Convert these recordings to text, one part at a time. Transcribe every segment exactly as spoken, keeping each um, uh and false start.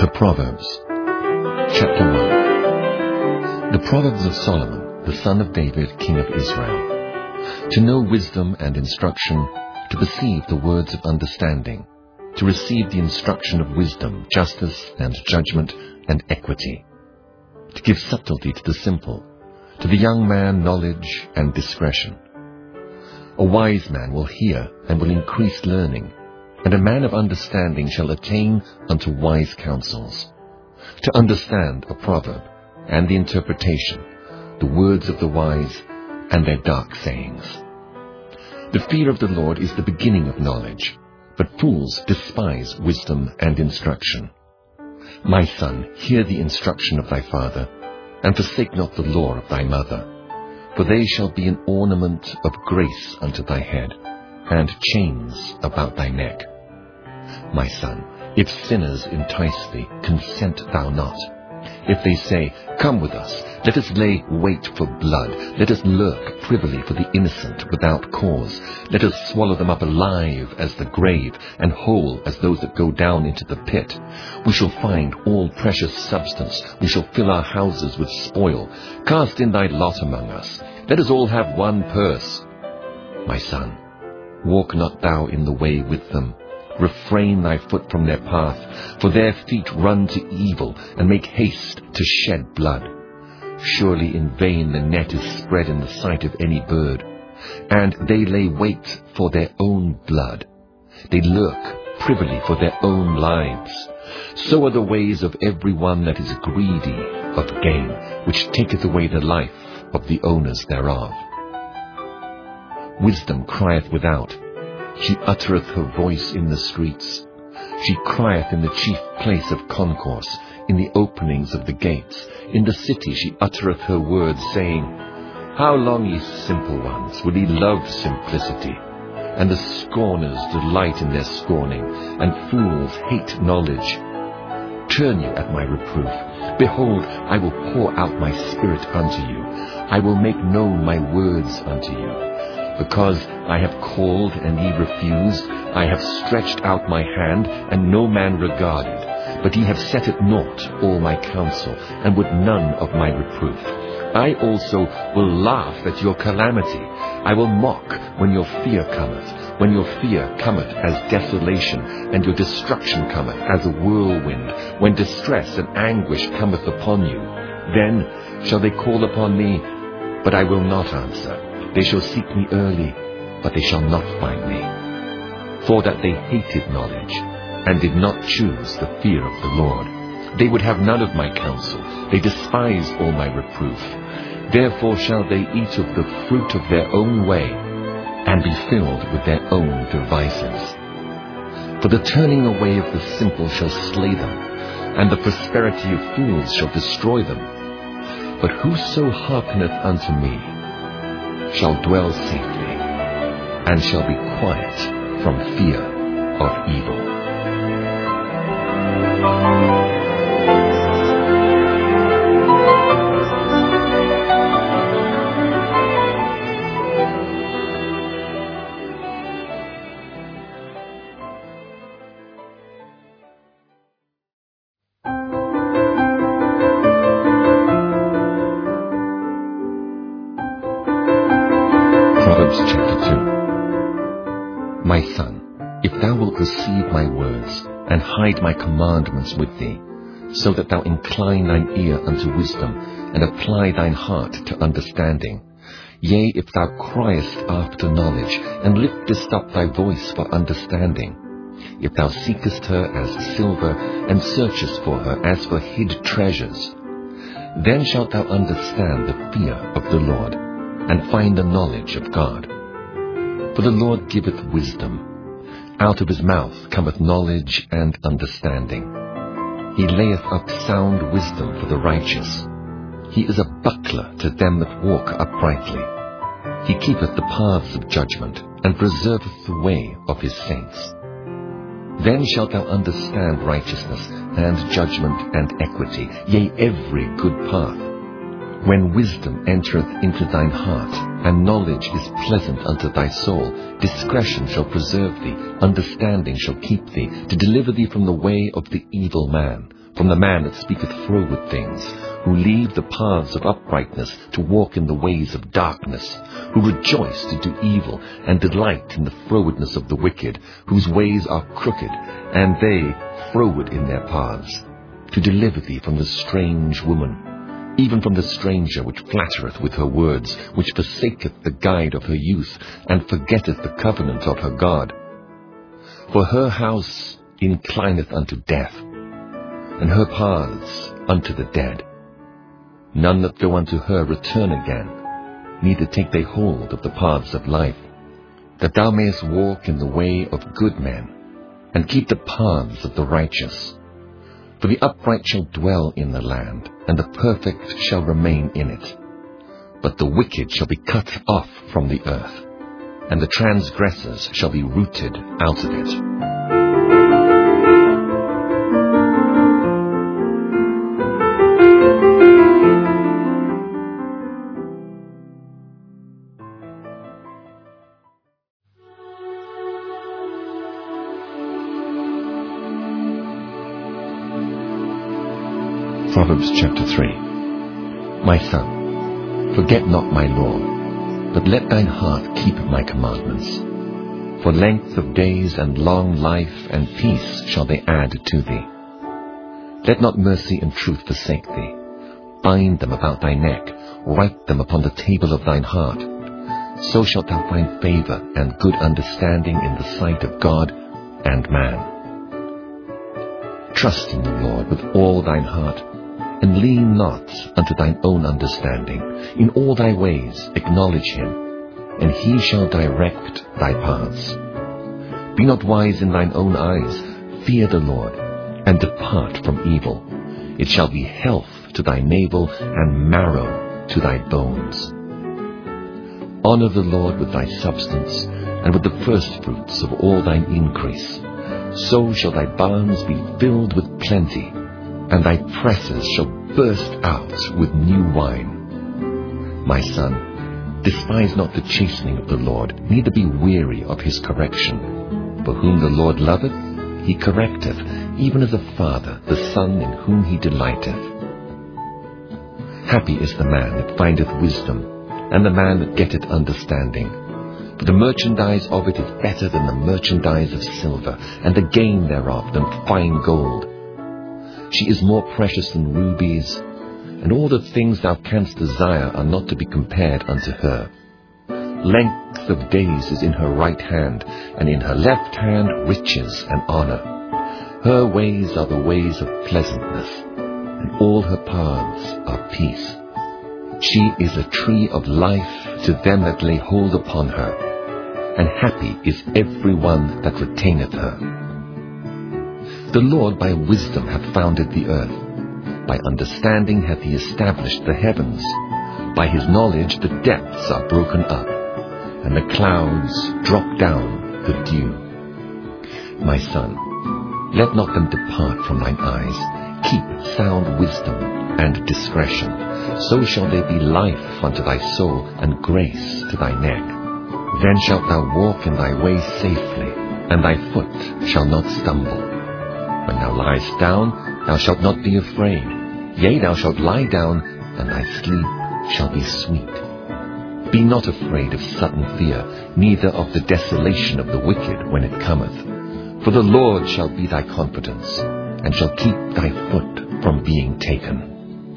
The Proverbs, Chapter one. The Proverbs of Solomon, the son of David, king of Israel. To know wisdom and instruction, to perceive the words of understanding, to receive the instruction of wisdom, justice and judgment and equity, to give subtlety to the simple, to the young man knowledge and discretion. A wise man will hear and will increase learning, and a man of understanding shall attain unto wise counsels. To understand a proverb, and the interpretation, the words of the wise, and their dark sayings. The fear of the Lord is the beginning of knowledge, but fools despise wisdom and instruction. My son, hear the instruction of thy father, and forsake not the law of thy mother, for they shall be an ornament of grace unto thy head, and chains about thy neck. My son, if sinners entice thee, consent thou not. If they say, Come with us, let us lay wait for blood, let us lurk privily for the innocent without cause, let us swallow them up alive as the grave, and whole as those that go down into the pit. We shall find all precious substance, we shall fill our houses with spoil. Cast in thy lot among us, let us all have one purse. My son, walk not thou in the way with them, refrain thy foot from their path, for their feet run to evil, and make haste to shed blood. Surely in vain the net is spread in the sight of any bird, and they lay wait for their own blood. They lurk privily for their own lives. So are the ways of every one that is greedy of gain, which taketh away the life of the owners thereof. Wisdom crieth without, she uttereth her voice in the streets. She crieth in the chief place of concourse, in the openings of the gates. In the city she uttereth her words, saying, How long, ye simple ones, will ye love simplicity? And the scorners delight in their scorning, and fools hate knowledge. Turn you at my reproof. Behold, I will pour out my spirit unto you. I will make known my words unto you. Because I have called, and ye refused, I have stretched out my hand, and no man regarded. But ye have set at naught all my counsel, and would none of my reproof. I also will laugh at your calamity. I will mock when your fear cometh, when your fear cometh as desolation, and your destruction cometh as a whirlwind, when distress and anguish cometh upon you. Then shall they call upon me, but I will not answer. They shall seek me early, but they shall not find me. For that they hated knowledge, and did not choose the fear of the Lord. They would have none of my counsel. They despise all my reproof. Therefore shall they eat of the fruit of their own way, and be filled with their own devices. For the turning away of the simple shall slay them, and the prosperity of fools shall destroy them. But whoso hearkeneth unto me shall dwell safely, and shall be quiet from fear of evil. Proverbs chapter two. My son, if thou wilt receive my words, and hide my commandments with thee, so that thou incline thine ear unto wisdom, and apply thine heart to understanding, yea, if thou criest after knowledge, and liftest up thy voice for understanding, if thou seekest her as silver, and searchest for her as for hid treasures, then shalt thou understand the fear of the Lord, and find the knowledge of God. For the Lord giveth wisdom. Out of his mouth cometh knowledge and understanding. He layeth up sound wisdom for the righteous. He is a buckler to them that walk uprightly. He keepeth the paths of judgment, and preserveth the way of his saints. Then shalt thou understand righteousness, and judgment, and equity, yea, every good path. When wisdom entereth into thine heart, and knowledge is pleasant unto thy soul, discretion shall preserve thee, understanding shall keep thee, to deliver thee from the way of the evil man, from the man that speaketh froward things, who leave the paths of uprightness to walk in the ways of darkness, who rejoice to do evil and delight in the frowardness of the wicked, whose ways are crooked, and they froward in their paths, to deliver thee from the strange woman, even from the stranger which flattereth with her words, which forsaketh the guide of her youth, and forgetteth the covenant of her God. For her house inclineth unto death, and her paths unto the dead. None that go unto her return again, neither take they hold of the paths of life, that thou mayest walk in the way of good men, and keep the paths of the righteous. For the upright shall dwell in the land, and the perfect shall remain in it. But the wicked shall be cut off from the earth, and the transgressors shall be rooted out of it. Proverbs chapter three. My son, forget not my law, but let thine heart keep my commandments. For length of days and long life and peace shall they add to thee. Let not mercy and truth forsake thee. Bind them about thy neck, write them upon the table of thine heart. So shalt thou find favor and good understanding in the sight of God and man. Trust in the Lord with all thine heart, and lean not unto thine own understanding. In all thy ways acknowledge him, and he shall direct thy paths. Be not wise in thine own eyes. Fear the Lord, and depart from evil. It shall be health to thy navel, and marrow to thy bones. Honor the Lord with thy substance, and with the firstfruits of all thine increase. So shall thy barns be filled with plenty, and thy presses shall burst out with new wine. My son, despise not the chastening of the Lord, neither be weary of his correction. For whom the Lord loveth, he correcteth, even as a father the son in whom he delighteth. Happy is the man that findeth wisdom, and the man that getteth understanding. For the merchandise of it is better than the merchandise of silver, and the gain thereof than fine gold. She is more precious than rubies, and all the things thou canst desire are not to be compared unto her. Length of days is in her right hand, and in her left hand riches and honor. Her ways are the ways of pleasantness, and all her paths are peace. She is a tree of life to them that lay hold upon her, and happy is every one that retaineth her. The Lord by wisdom hath founded the earth. By understanding hath he established the heavens. By his knowledge the depths are broken up, and the clouds drop down the dew. My son, let not them depart from thine eyes. Keep sound wisdom and discretion. So shall they be life unto thy soul, and grace to thy neck. Then shalt thou walk in thy way safely, and thy foot shall not stumble. When thou liest down, thou shalt not be afraid. Yea, thou shalt lie down, and thy sleep shall be sweet. Be not afraid of sudden fear, neither of the desolation of the wicked when it cometh. For the Lord shall be thy confidence, and shall keep thy foot from being taken.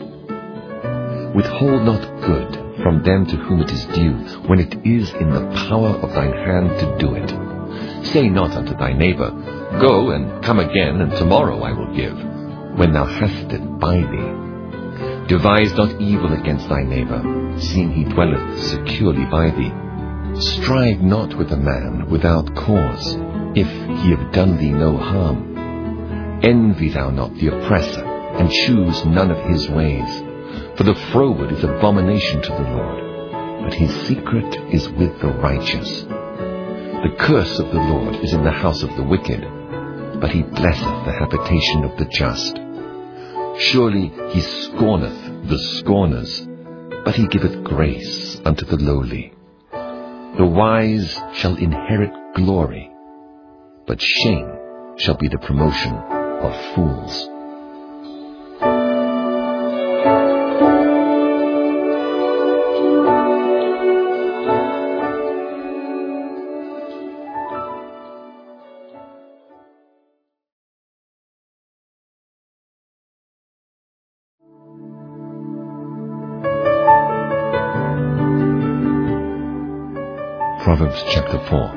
Withhold not good from them to whom it is due, when it is in the power of thine hand to do it. Say not unto thy neighbor, Go and come again, and tomorrow I will give, when thou hast it by thee. Devise not evil against thy neighbor, seeing he dwelleth securely by thee. Strive not with a man without cause, if he have done thee no harm. Envy thou not the oppressor, and choose none of his ways. For the froward is abomination to the Lord, but his secret is with the righteous. The curse of the Lord is in the house of the wicked, but he blesseth the habitation of the just. Surely he scorneth the scorners, but he giveth grace unto the lowly. The wise shall inherit glory, but shame shall be the promotion of fools. Proverbs chapter four.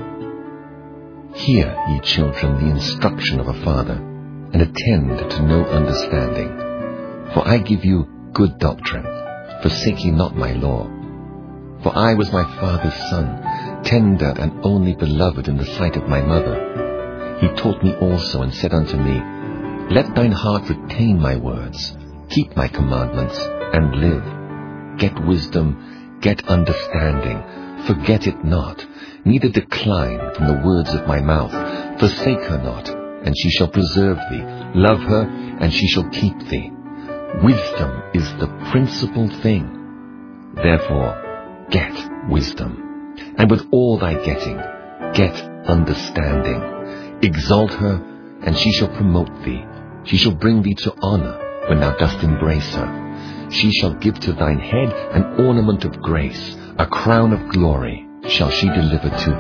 Hear, ye children, the instruction of a father, and attend to no understanding. For I give you good doctrine, forsake ye not my law. For I was my father's son, tender and only beloved in the sight of my mother. He taught me also, and said unto me, Let thine heart retain my words, keep my commandments, and live. Get wisdom, get understanding, forget it not, neither decline from the words of my mouth. Forsake her not, and she shall preserve thee. Love her, and she shall keep thee. Wisdom is the principal thing. Therefore, get wisdom. And with all thy getting, get understanding. Exalt her, and she shall promote thee. She shall bring thee to honor when thou dost embrace her. She shall give to thine head an ornament of grace, a crown of glory shall she deliver to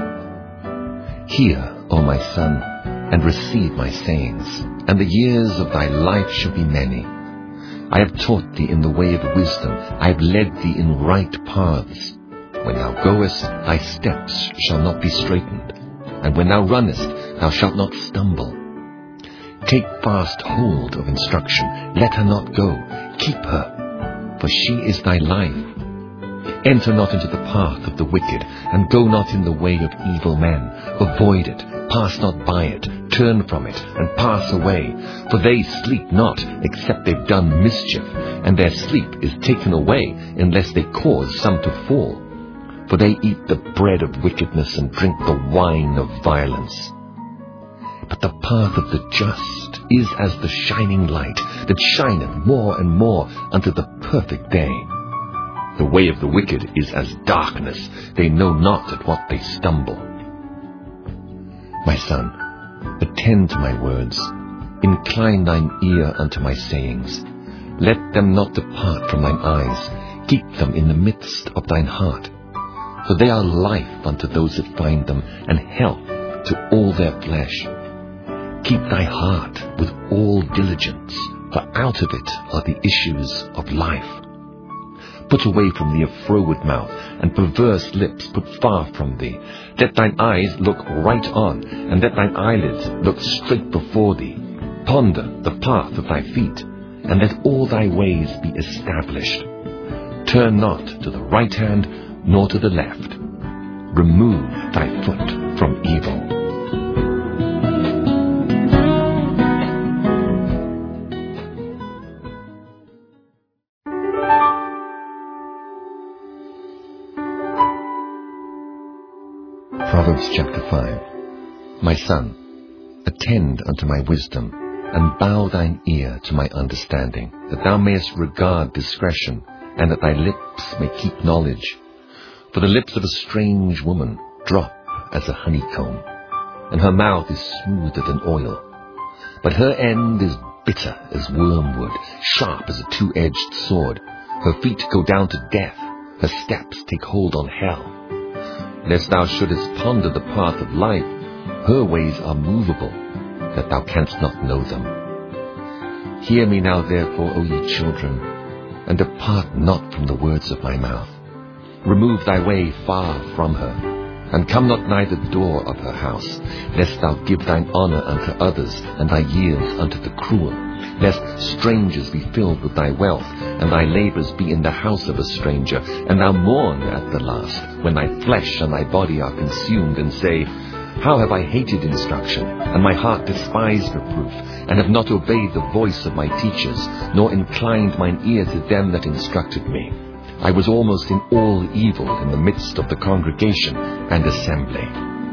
thee. Hear, O my son, and receive my sayings, and the years of thy life shall be many. I have taught thee in the way of wisdom, I have led thee in right paths. When thou goest, thy steps shall not be straitened, and when thou runnest, thou shalt not stumble. Take fast hold of instruction, let her not go, keep her, for she is thy life. Enter not into the path of the wicked, and go not in the way of evil men. Avoid it, pass not by it, turn from it, and pass away. For they sleep not, except they've done mischief, and their sleep is taken away, unless they cause some to fall. For they eat the bread of wickedness, and drink the wine of violence. But the path of the just is as the shining light, that shineth more and more unto the perfect day. The way of the wicked is as darkness, they know not at what they stumble. My son, attend to my words, incline thine ear unto my sayings. Let them not depart from thine eyes, keep them in the midst of thine heart. For they are life unto those that find them, and health to all their flesh. Keep thy heart with all diligence, for out of it are the issues of life. Put away from thee a froward mouth, and perverse lips put far from thee. Let thine eyes look right on, and let thine eyelids look straight before thee. Ponder the path of thy feet, and let all thy ways be established. Turn not to the right hand, nor to the left. Remove thy foot from evil. Proverbs chapter five. My son, attend unto my wisdom, and bow thine ear to my understanding, that thou mayest regard discretion, and that thy lips may keep knowledge. For the lips of a strange woman drop as a honeycomb, and her mouth is smoother than oil. But her end is bitter as wormwood, sharp as a two-edged sword. Her feet go down to death, her steps take hold on hell. Lest thou shouldest ponder the path of life, her ways are movable, that thou canst not know them. Hear me now therefore, O ye children, and depart not from the words of my mouth. Remove thy way far from her, and come not nigh the door of her house, lest thou give thine honour unto others, and thy years unto the cruel. Lest strangers be filled with thy wealth, and thy labours be in the house of a stranger, and thou mourn at the last, when thy flesh and thy body are consumed, and say, How have I hated instruction, and my heart despised reproof, and have not obeyed the voice of my teachers, nor inclined mine ear to them that instructed me. I was almost in all evil in the midst of the congregation and assembly.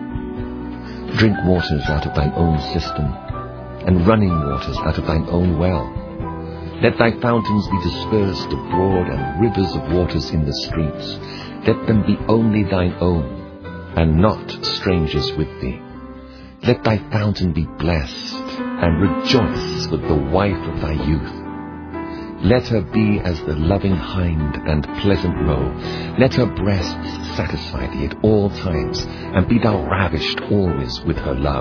Drink waters out of thine own cistern, and running waters out of thine own well. Let thy fountains be dispersed abroad, and rivers of waters in the streets. Let them be only thine own, and not strangers with thee. Let thy fountain be blessed, and rejoice with the wife of thy youth. Let her be as the loving hind and pleasant roe. Let her breasts satisfy thee at all times, and be thou ravished always with her love.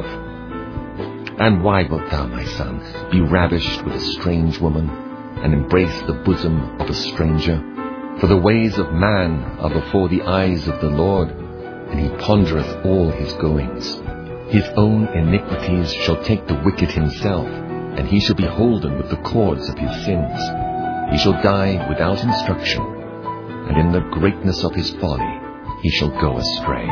And why wilt thou, my son, be ravished with a strange woman, and embrace the bosom of a stranger? For the ways of man are before the eyes of the Lord, and he pondereth all his goings. His own iniquities shall take the wicked himself, and he shall be holden with the cords of his sins. He shall die without instruction, and in the greatness of his folly he shall go astray.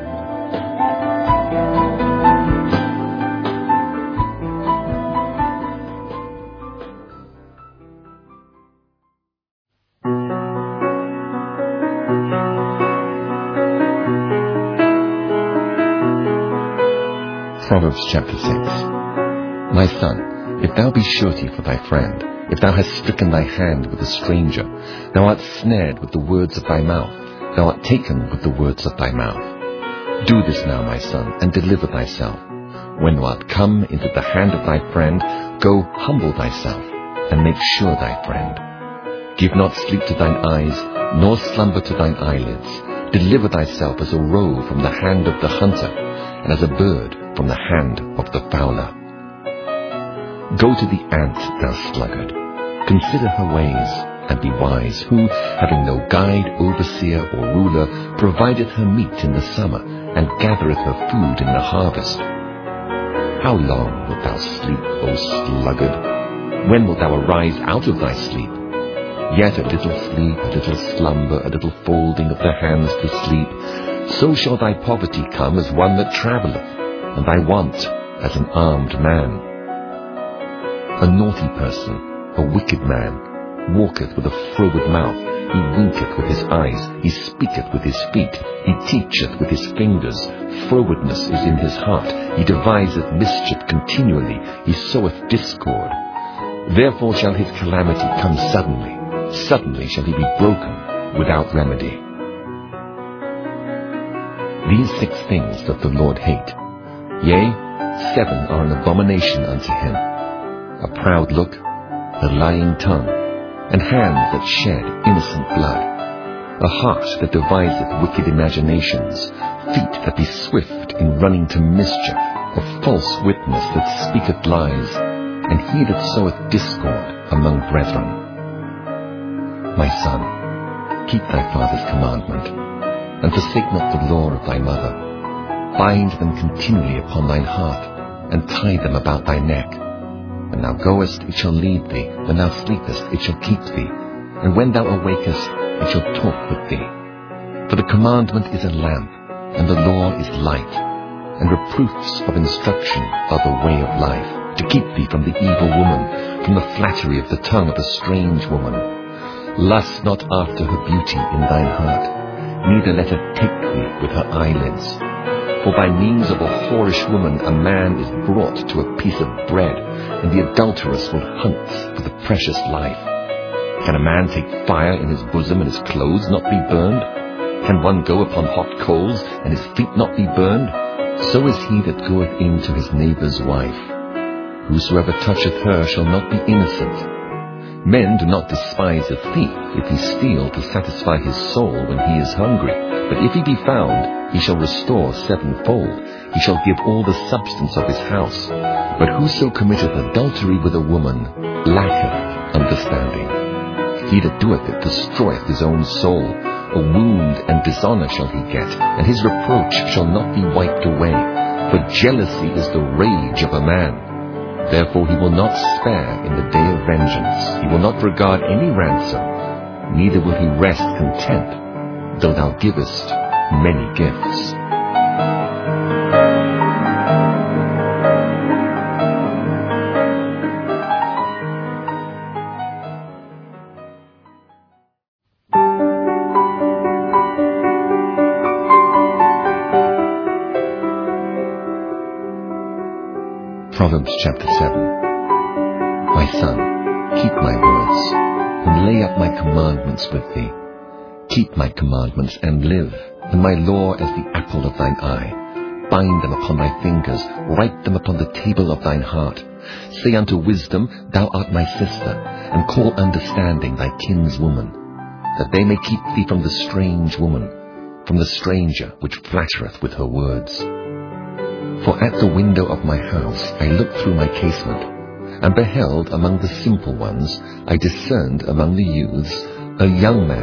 Proverbs chapter six. My son, if thou be surety for thy friend, if thou hast stricken thy hand with a stranger, thou art snared with the words of thy mouth, thou art taken with the words of thy mouth. Do this now, my son, and deliver thyself. When thou art come into the hand of thy friend, go humble thyself, and make sure thy friend. Give not sleep to thine eyes, nor slumber to thine eyelids. Deliver thyself as a roe from the hand of the hunter, and as a bird from the hand of the fowler. Go to the ant, thou sluggard. Consider her ways, and be wise, who, having no guide, overseer, or ruler, provideth her meat in the summer, and gathereth her food in the harvest. How long wilt thou sleep, O sluggard? When wilt thou arise out of thy sleep? Yet a little sleep, a little slumber, a little folding of the hands to sleep, so shall thy poverty come as one that travelleth, and thy want as an armed man. A naughty person, a wicked man, walketh with a froward mouth. He winketh with his eyes, he speaketh with his feet, he teacheth with his fingers. Frowardness is in his heart, he deviseth mischief continually, he soweth discord. Therefore shall his calamity come suddenly, suddenly shall he be broken without remedy. These six things doth the Lord hate, yea, seven are an abomination unto him: a proud look, a lying tongue, and hands that shed innocent blood, a heart that deviseth wicked imaginations, feet that be swift in running to mischief, a false witness that speaketh lies, and he that soweth discord among brethren. My son, keep thy father's commandment, and forsake not the law of thy mother. Bind them continually upon thine heart, and tie them about thy neck. When thou goest, it shall lead thee. When thou sleepest, it shall keep thee. And when thou awakest, it shall talk with thee. For the commandment is a lamp, and the law is light, and reproofs of instruction are the way of life, to keep thee from the evil woman, from the flattery of the tongue of a strange woman. Lust not after her beauty in thine heart, neither let her take thee with her eyelids. For by means of a whorish woman a man is brought to a piece of bread, and the adulteress will hunt for the precious life. Can a man take fire in his bosom and his clothes not be burned? Can one go upon hot coals and his feet not be burned? So is he that goeth in to his neighbour's wife. Whosoever toucheth her shall not be innocent. Men do not despise a thief if he steal to satisfy his soul when he is hungry. But if he be found, he shall restore sevenfold. He shall give all the substance of his house. But whoso committeth adultery with a woman lacketh understanding. He that doeth it destroyeth his own soul. A wound and dishonour shall he get, and his reproach shall not be wiped away. For jealousy is the rage of a man. Therefore he will not spare in the day of vengeance. He will not regard any ransom, neither will he rest content, though thou givest many gifts. Proverbs chapter seven. My son, keep my words, and lay up my commandments with thee. Keep my commandments and live, and my law as the apple of thine eye. Bind them upon thy fingers, write them upon the table of thine heart. Say unto wisdom, thou art my sister, and call understanding thy kinswoman, that they may keep thee from the strange woman, from the stranger which flattereth with her words. For at the window of my house I looked through my casement, and beheld among the simple ones, I discerned among the youths, a young man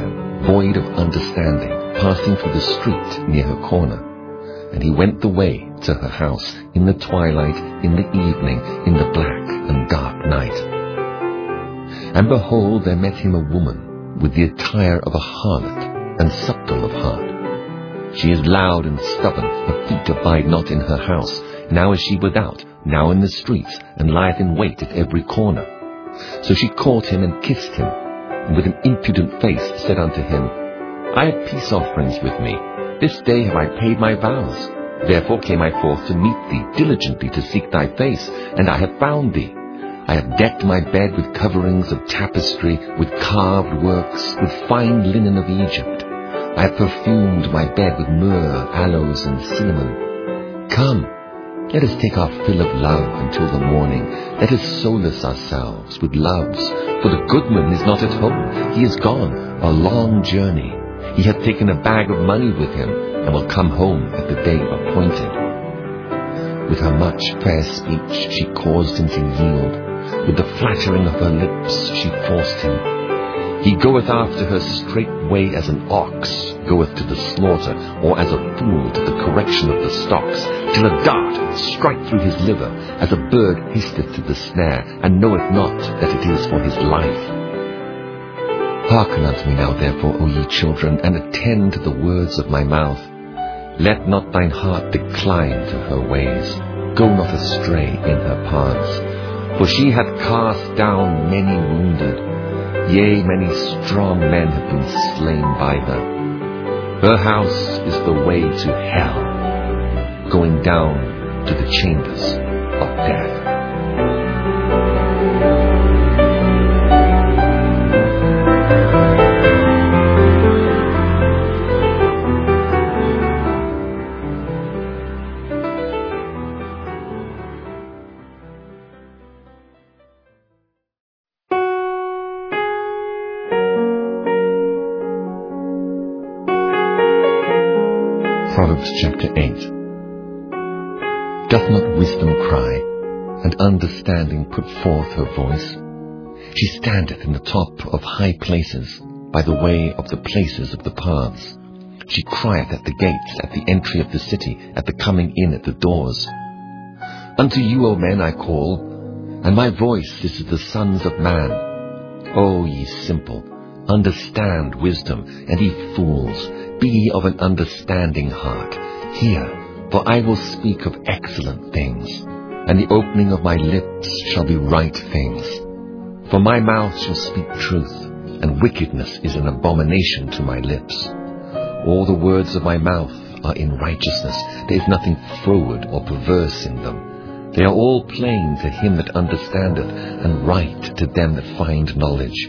void of understanding, passing through the street near her corner. And he went the way to her house in the twilight, in the evening, in the black and dark night. And behold, there met him a woman with the attire of a harlot and subtle of heart. She is loud and stubborn, her feet abide not in her house. Now is she without, now in the streets, and lieth in wait at every corner. So she caught him and kissed him, and with an impudent face said unto him, I have peace offerings with me. This day have I paid my vows. Therefore came I forth to meet thee diligently to seek thy face, and I have found thee. I have decked my bed with coverings of tapestry, with carved works, with fine linen of Egypt. I have perfumed my bed with myrrh, aloes, and cinnamon. Come, let us take our fill of love until the morning. Let us solace ourselves with loves. For the goodman is not at home. He is gone a long journey. He hath taken a bag of money with him, and will come home at the day appointed. With her much fair speech she caused him to yield. With the flattering of her lips she forced him. He goeth after her straightway as an ox goeth to the slaughter, or as a fool to the correction of the stocks, till a dart strike through his liver, as a bird hasteth to the snare, and knoweth not that it is for his life. Hearken unto me now, therefore, O ye children, and attend to the words of my mouth. Let not thine heart decline to her ways. Go not astray in her paths. For she hath cast down many wounded. Yea, many strong men have been slain by her. Her house is the way to hell, going down to the chambers of death. Proverbs chapter eight. Doth not wisdom cry, and understanding put forth her voice? She standeth in the top of high places, by the way of the places of the paths. She crieth at the gates, at the entry of the city, at the coming in at the doors. Unto you, O men, I call, and my voice is to the sons of man. O ye simple, understand wisdom, and ye fools, be ye of an understanding heart. Hear, for I will speak of excellent things, and the opening of my lips shall be right things. For my mouth shall speak truth, and wickedness is an abomination to my lips. All the words of my mouth are in righteousness. There is nothing froward or perverse in them. They are all plain to him that understandeth, and right to them that find knowledge.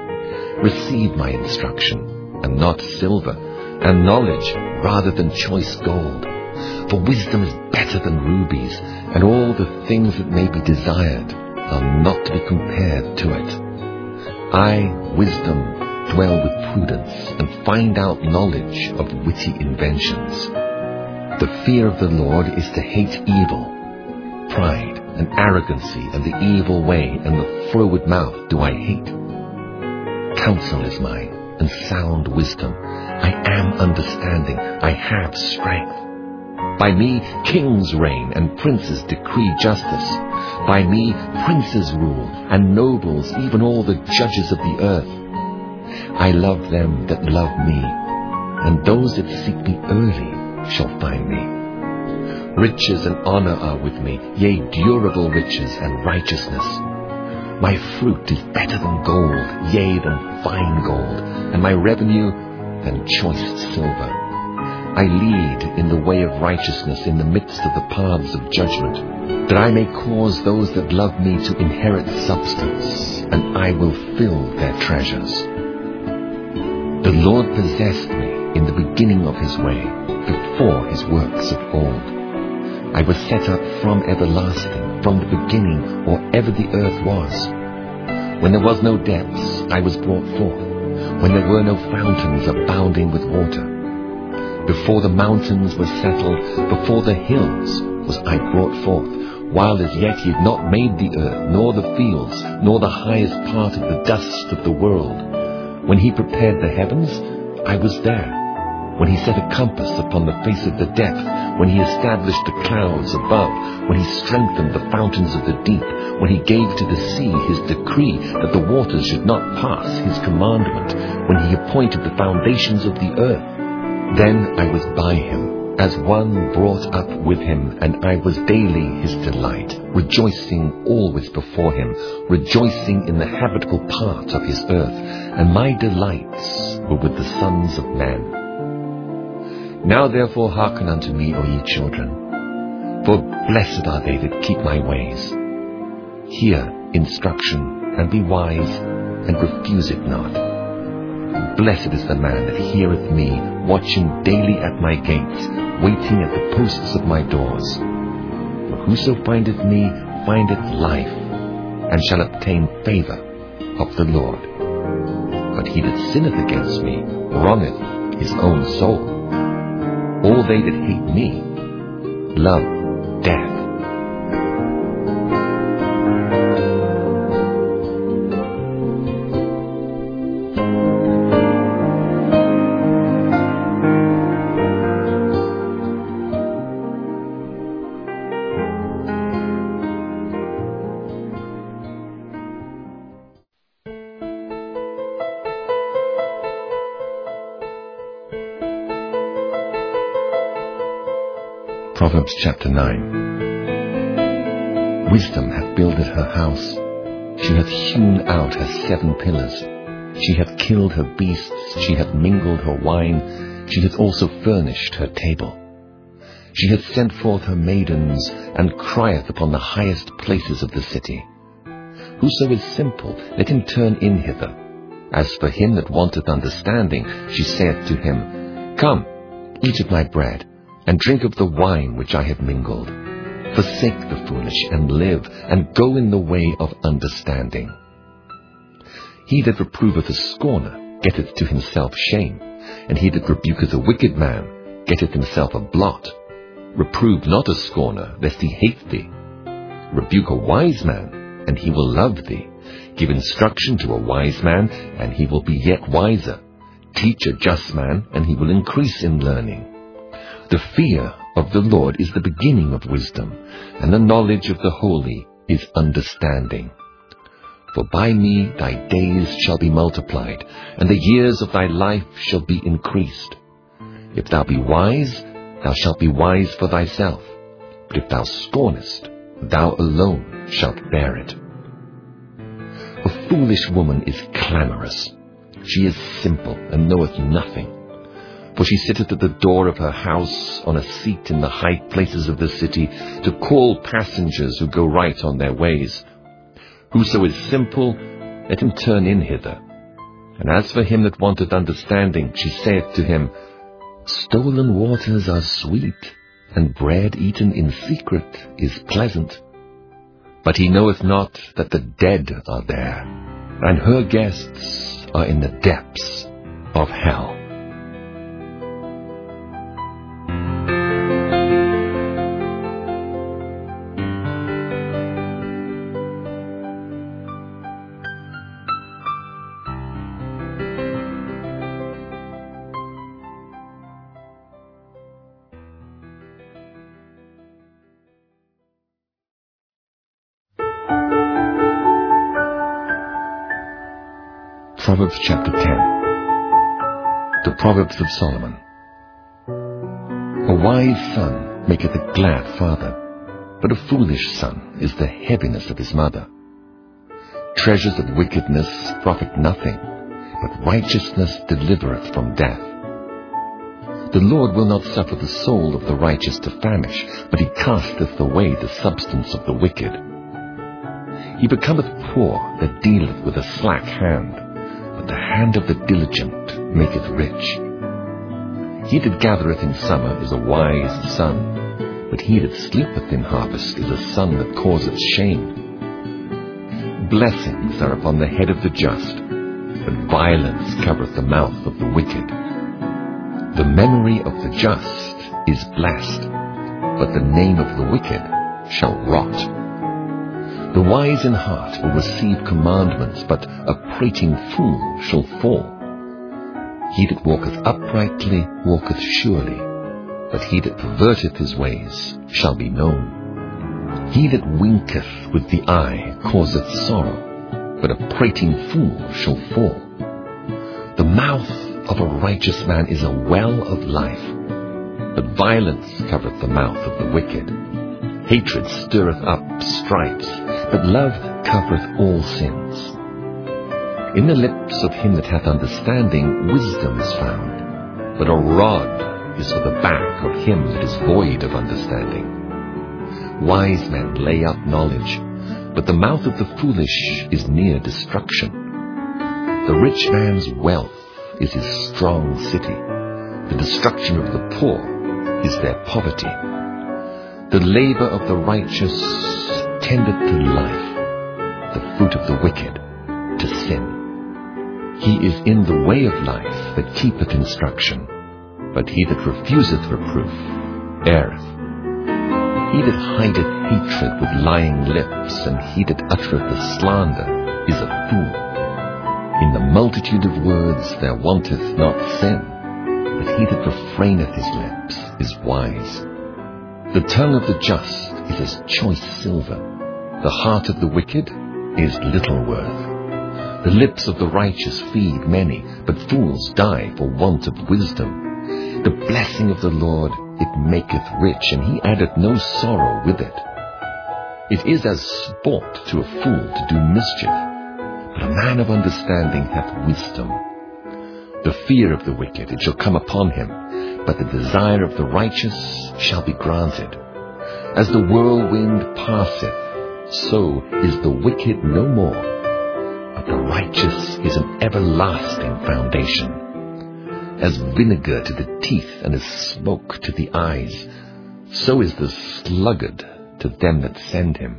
Receive my instruction, and not silver, and knowledge rather than choice gold. For wisdom is better than rubies, and all the things that may be desired are not to be compared to it. I, wisdom, dwell with prudence, and find out knowledge of witty inventions. The fear of the Lord is to hate evil. Pride and arrogancy and the evil way and the froward mouth do I hate. Counsel is mine, and sound wisdom. I am understanding, I have strength. By me kings reign, and princes decree justice. By me princes rule, and nobles, even all the judges of the earth. I love them that love me, and those that seek me early shall find me. Riches and honor are with me, yea, durable riches and righteousness. My fruit is better than gold, yea, than fine gold, and my revenue than choice silver. I lead in the way of righteousness in the midst of the paths of judgment, that I may cause those that love me to inherit substance, and I will fill their treasures. The Lord possessed me in the beginning of his way, before his works of old. I was set up from everlasting, from the beginning, or ever the earth was. When there was no depths, I was brought forth, when there were no fountains abounding with water. Before the mountains were settled, before the hills was I brought forth, while as yet he had not made the earth, nor the fields, nor the highest part of the dust of the world. When he prepared the heavens, I was there. When he set a compass upon the face of the depth, when he established the clouds above, when he strengthened the fountains of the deep, when he gave to the sea his decree that the waters should not pass his commandment, when he appointed the foundations of the earth. Then I was by him, as one brought up with him, and I was daily his delight, rejoicing always before him, rejoicing in the habitable part of his earth, and my delights were with the sons of men. Now therefore hearken unto me, O ye children, for blessed are they that keep my ways. Hear instruction, and be wise, and refuse it not. Blessed is the man that heareth me, watching daily at my gates, waiting at the posts of my doors. For whoso findeth me findeth life, and shall obtain favour of the Lord. But he that sinneth against me wrongeth his own soul. All they that hate me love death. Proverbs chapter nine. Wisdom hath builded her house. She hath hewn out her seven pillars. She hath killed her beasts. She hath mingled her wine. She hath also furnished her table. She hath sent forth her maidens, and crieth upon the highest places of the city. Whoso is simple, let him turn in hither. As for him that wanteth understanding, she saith to him, Come, eat of my bread, and drink of the wine which I have mingled. Forsake the foolish, and live, and go in the way of understanding. He that reproveth a scorner getteth to himself shame, and he that rebuketh a wicked man getteth himself a blot. Reprove not a scorner, lest he hate thee. Rebuke a wise man, and he will love thee. Give instruction to a wise man, and he will be yet wiser. Teach a just man, and he will increase in learning. The fear of the Lord is the beginning of wisdom, and the knowledge of the holy is understanding. For by me thy days shall be multiplied, and the years of thy life shall be increased. If thou be wise, thou shalt be wise for thyself, but if thou scornest, thou alone shalt bear it. A foolish woman is clamorous. She is simple, and knoweth nothing. For she sitteth at the door of her house, on a seat in the high places of the city, to call passengers who go right on their ways. Whoso is simple, let him turn in hither. And as for him that wanteth understanding, she saith to him, Stolen waters are sweet, and bread eaten in secret is pleasant. But he knoweth not that the dead are there, and her guests are in the depths of hell. Proverbs chapter ten. The Proverbs of Solomon. A wise son maketh a glad father, but a foolish son is the heaviness of his mother. Treasures of wickedness profit nothing, but righteousness delivereth from death. The Lord will not suffer the soul of the righteous to famish, but he casteth away the substance of the wicked. He becometh poor that dealeth with a slack hand, but the hand of the diligent maketh rich. He that gathereth in summer is a wise son, but he that sleepeth in harvest is a son that causeth shame. Blessings are upon the head of the just, but violence covereth the mouth of the wicked. The memory of the just is blessed, but the name of the wicked shall rot. The wise in heart will receive commandments, but a prating fool shall fall. He that walketh uprightly walketh surely, but he that perverteth his ways shall be known. He that winketh with the eye causeth sorrow, but a prating fool shall fall. The mouth of a righteous man is a well of life, but violence covereth the mouth of the wicked. Hatred stirreth up stripes, but love covereth all sins. In the lips of him that hath understanding wisdom is found, but a rod is for the back of him that is void of understanding. Wise men lay up knowledge, but the mouth of the foolish is near destruction. The rich man's wealth is his strong city. The destruction of the poor is their poverty. The labor of the righteous tendeth to life, the fruit of the wicked to sin. He is in the way of life that keepeth instruction, but he that refuseth reproof erreth. He that hideth hatred with lying lips, and he that uttereth a slander, is a fool. In the multitude of words there wanteth not sin, but he that refraineth his lips is wise. The tongue of the just is as choice silver, the heart of the wicked is little worth. The lips of the righteous feed many, but fools die for want of wisdom. The blessing of the Lord, it maketh rich, and he addeth no sorrow with it. It is as sport to a fool to do mischief, but a man of understanding hath wisdom. The fear of the wicked, it shall come upon him, but the desire of the righteous shall be granted. As the whirlwind passeth, so is the wicked no more. But the righteous is an everlasting foundation. As vinegar to the teeth and as smoke to the eyes, so is the sluggard to them that send him.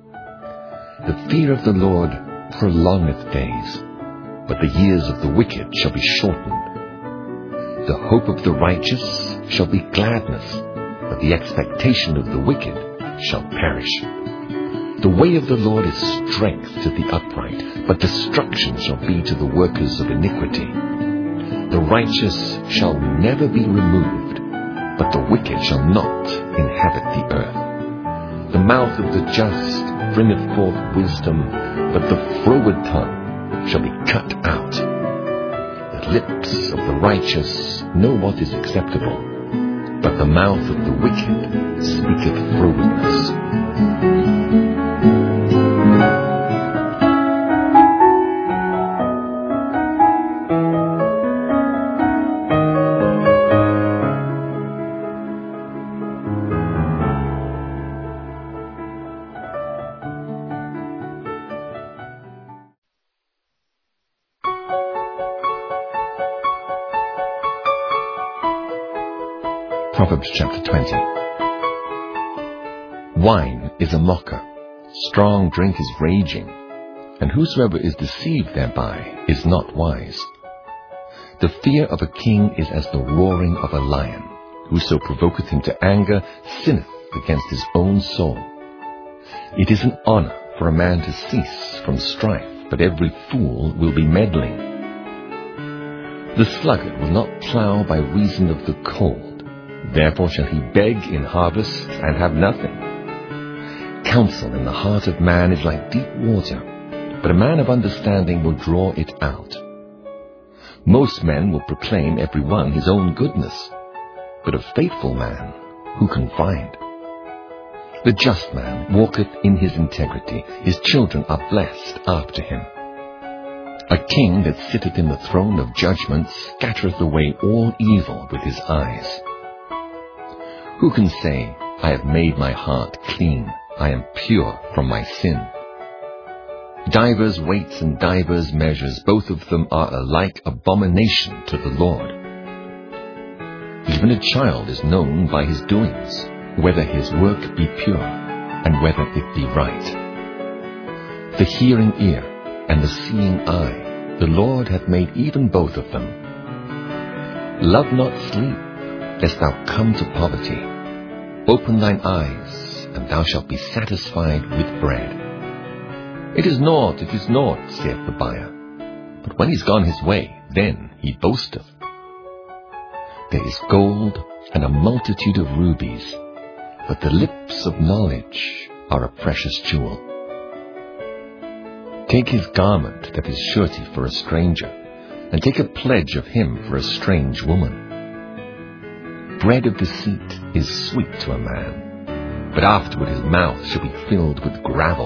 The fear of the Lord prolongeth days, but the years of the wicked shall be shortened. The hope of the righteous shall be gladness, but the expectation of the wicked shall perish. The way of the Lord is strength to the upright, but destruction shall be to the workers of iniquity. The righteous shall never be removed, but the wicked shall not inhabit the earth. The mouth of the just bringeth forth wisdom, but the froward tongue shall be cut out. The lips of the righteous know what is acceptable, but the mouth of the wicked speaketh frowardness. Proverbs chapter twenty. Wine is a mocker, strong drink is raging, and whosoever is deceived thereby is not wise. The fear of a king is as the roaring of a lion. Whoso provoketh him to anger sinneth against his own soul. It is an honor for a man to cease from strife, but every fool will be meddling. The sluggard will not plough by reason of the cold. Therefore shall he beg in harvest and have nothing. Counsel in the heart of man is like deep water, but a man of understanding will draw it out. Most men will proclaim every one his own goodness, but a faithful man who can find? The just man walketh in his integrity, his children are blessed after him. A king that sitteth in the throne of judgment scattereth away all evil with his eyes. Who can say, I have made my heart clean, I am pure from my sin? Divers weights and divers measures, both of them are alike abomination to the Lord. Even a child is known by his doings, whether his work be pure, and whether it be right. The hearing ear and the seeing eye, the Lord hath made even both of them. Love not sleep, lest thou come to poverty. Open thine eyes, and thou shalt be satisfied with bread. It is naught, it is naught, saith the buyer. But when he's gone his way, then he boasteth. There is gold and a multitude of rubies, but the lips of knowledge are a precious jewel. Take his garment that is surety for a stranger, and take a pledge of him for a strange woman. Bread of deceit is sweet to a man, but afterward his mouth shall be filled with gravel.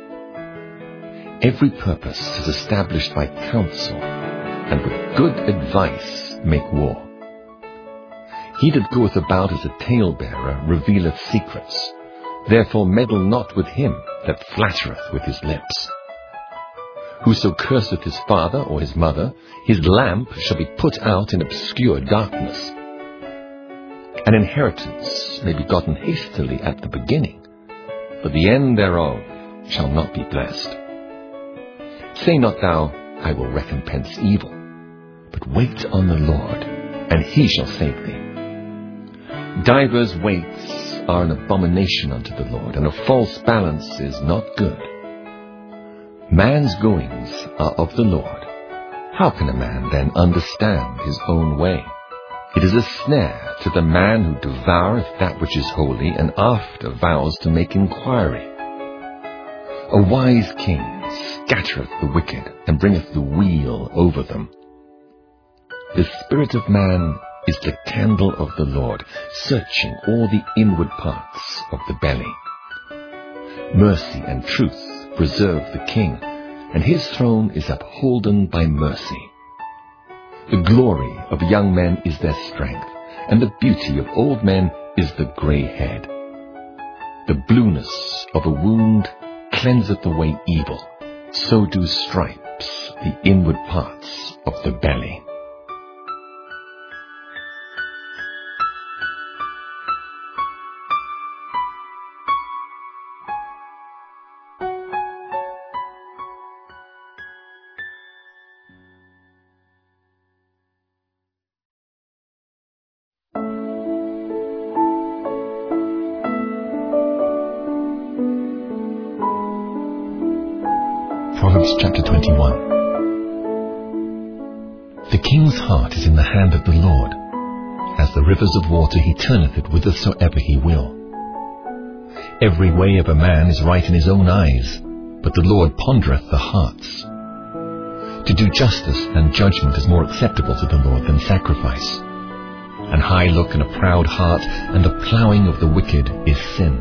Every purpose is established by counsel, and with good advice make war. He that goeth about as a talebearer revealeth secrets. Therefore meddle not with him that flattereth with his lips. Whoso curseth his father or his mother, his lamp shall be put out in obscure darkness. An inheritance may be gotten hastily at the beginning, but the end thereof shall not be blessed. Say not thou, I will recompense evil, but wait on the Lord, and he shall save thee. Divers weights are an abomination unto the Lord, and a false balance is not good. Man's goings are of the Lord. How can a man then understand his own way? It is a snare to the man who devoureth that which is holy, and after vows to make inquiry. A wise king scattereth the wicked, and bringeth the wheel over them. The spirit of man is the candle of the Lord, searching all the inward parts of the belly. Mercy and truth preserve the king, and his throne is upholden by mercy. The glory of young men is their strength, and the beauty of old men is the grey head. The blueness of a wound cleanseth away evil, so do stripes the inward parts of the belly. Proverbs chapter twenty-one. The king's heart is in the hand of the Lord. As the rivers of water he turneth it whithersoever he will. Every way of a man is right in his own eyes, but the Lord pondereth the hearts. To do justice and judgment is more acceptable to the Lord than sacrifice. An high look and a proud heart, and the ploughing of the wicked is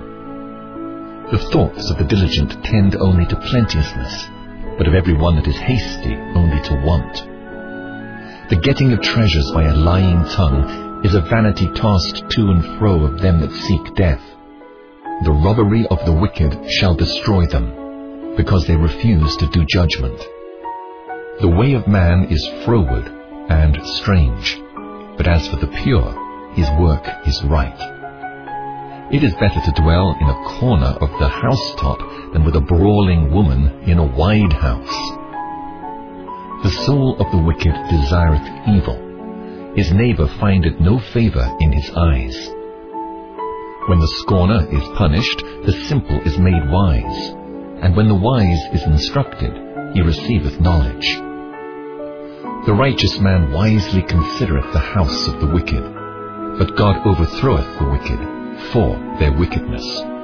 sin. The thoughts of the diligent tend only to plenteousness, but of every one that is hasty only to want. The getting of treasures by a lying tongue is a vanity tossed to and fro of them that seek death. The robbery of the wicked shall destroy them, because they refuse to do judgment. The way of man is froward and strange, but as for the pure, his work is right. It is better to dwell in a corner of the housetop than with a brawling woman in a wide house. The soul of the wicked desireth evil. His neighbor findeth no favor in his eyes. When the scorner is punished, the simple is made wise, and when the wise is instructed, he receiveth knowledge. The righteous man wisely considereth the house of the wicked, but God overthroweth the wicked for their wickedness.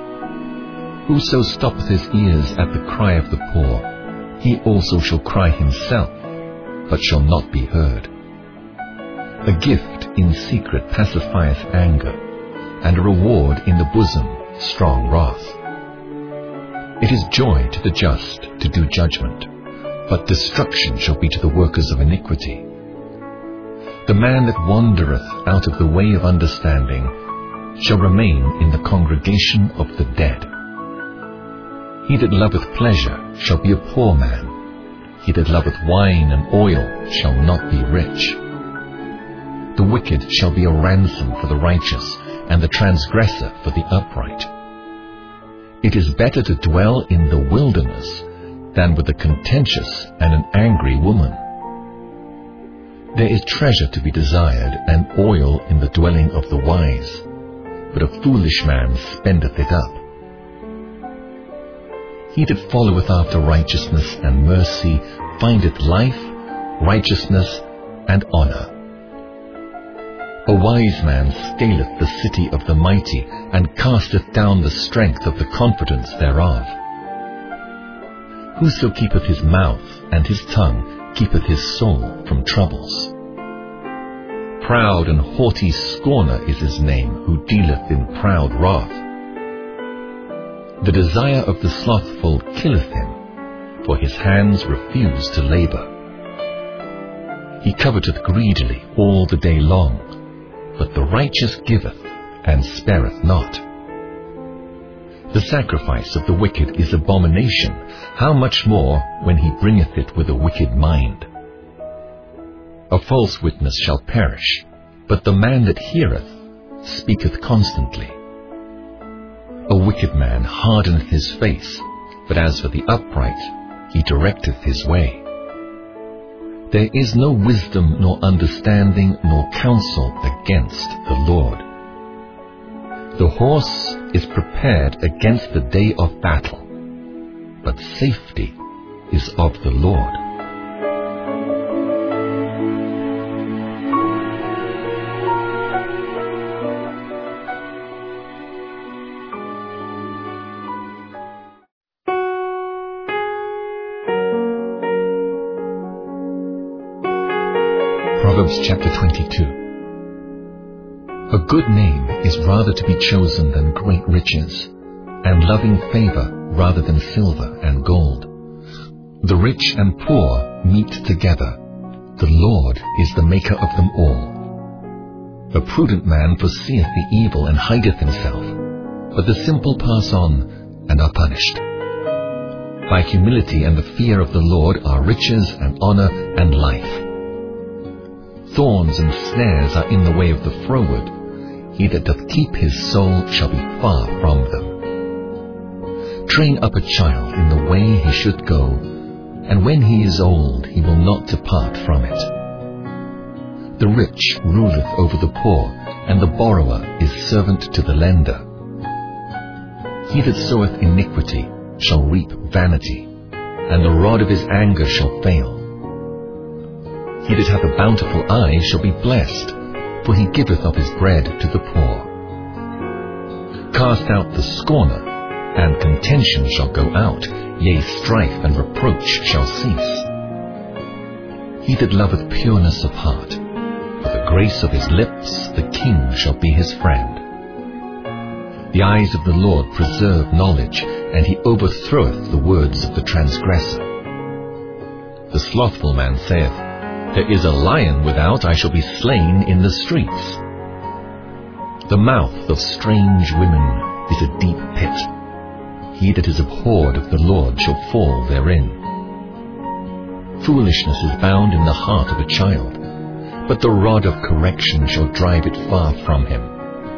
Whoso stoppeth his ears at the cry of the poor, he also shall cry himself, but shall not be heard. A gift in secret pacifieth anger, and a reward in the bosom strong wrath. It is joy to the just to do judgment, but destruction shall be to the workers of iniquity. The man that wandereth out of the way of understanding shall remain in the congregation of the dead. He that loveth pleasure shall be a poor man. He that loveth wine and oil shall not be rich. The wicked shall be a ransom for the righteous, and the transgressor for the upright. It is better to dwell in the wilderness than with a contentious and an angry woman. There is treasure to be desired, and oil in the dwelling of the wise, but a foolish man spendeth it up. He that followeth after righteousness and mercy findeth life, righteousness, and honor. A wise man scaleth the city of the mighty, and casteth down the strength of the confidence thereof. Whoso keepeth his mouth and his tongue keepeth his soul from troubles. Proud and haughty scorner is his name, who dealeth in proud wrath. The desire of the slothful killeth him, for his hands refuse to labor. He coveteth greedily all the day long, but the righteous giveth, and spareth not. The sacrifice of the wicked is abomination, how much more when he bringeth it with a wicked mind. A false witness shall perish, but the man that heareth speaketh constantly. A wicked man hardeneth his face, but as for the upright, he directeth his way. There is no wisdom nor understanding nor counsel against the Lord. The horse is prepared against the day of battle, but safety is of the Lord. Proverbs chapter twenty-two. A good name is rather to be chosen than great riches, and loving favor rather than silver and gold. The rich and poor meet together. The Lord is the maker of them all. A prudent man foreseeth the evil and hideth himself, but the simple pass on and are punished. By humility and the fear of the Lord are riches and honor and life. Thorns and snares are in the way of the froward. He that doth keep his soul shall be far from them. Train up a child in the way he should go, and when he is old he will not depart from it. The rich ruleth over the poor, and the borrower is servant to the lender. He that soweth iniquity shall reap vanity, and the rod of his anger shall fail. He that hath a bountiful eye shall be blessed, for he giveth of his bread to the poor. Cast out the scorner, and contention shall go out, yea, strife and reproach shall cease. He that loveth pureness of heart, for the grace of his lips the king shall be his friend. The eyes of the Lord preserve knowledge, and he overthroweth the words of the transgressor. The slothful man saith, There is a lion without, I shall be slain in the streets. The mouth of strange women is a deep pit. He that is abhorred of the Lord shall fall therein. Foolishness is bound in the heart of a child, but the rod of correction shall drive it far from him.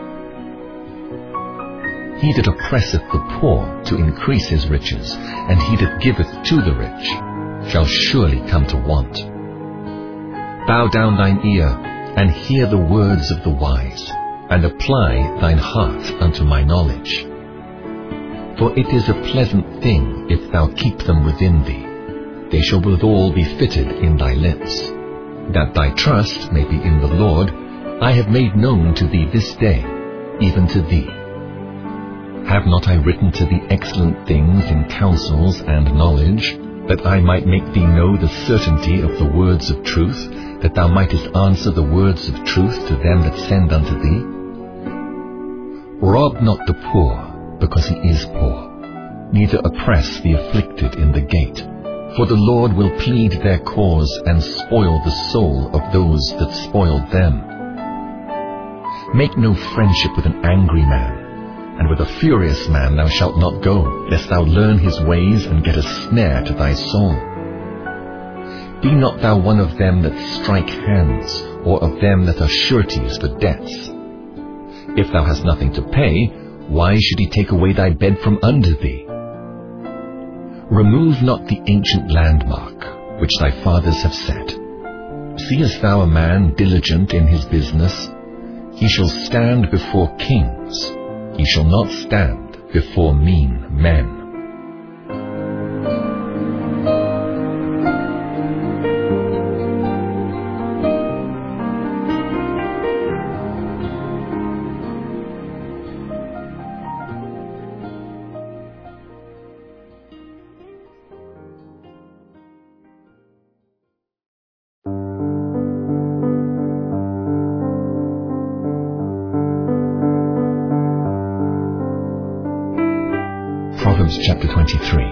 He that oppresseth the poor to increase his riches, and he that giveth to the rich, shall surely come to want. Bow down thine ear, and hear the words of the wise, and apply thine heart unto my knowledge. For it is a pleasant thing if thou keep them within thee. They shall withal be fitted in thy lips. That thy trust may be in the Lord, I have made known to thee this day, even to thee. Have not I written to thee excellent things in counsels and knowledge, that I might make thee know the certainty of the words of truth, that thou mightest answer the words of truth to them that send unto thee? Rob not the poor, because he is poor, neither oppress the afflicted in the gate. For the Lord will plead their cause, and spoil the soul of those that spoiled them. Make no friendship with an angry man, and with a furious man thou shalt not go, lest thou learn his ways, and get a snare to thy soul. Be not thou one of them that strike hands, or of them that are sureties for debts. If thou hast nothing to pay, why should he take away thy bed from under thee? Remove not the ancient landmark, which thy fathers have set. Seest thou a man diligent in his business? He shall stand before kings. He shall not stand before mean men. Proverbs chapter twenty-three.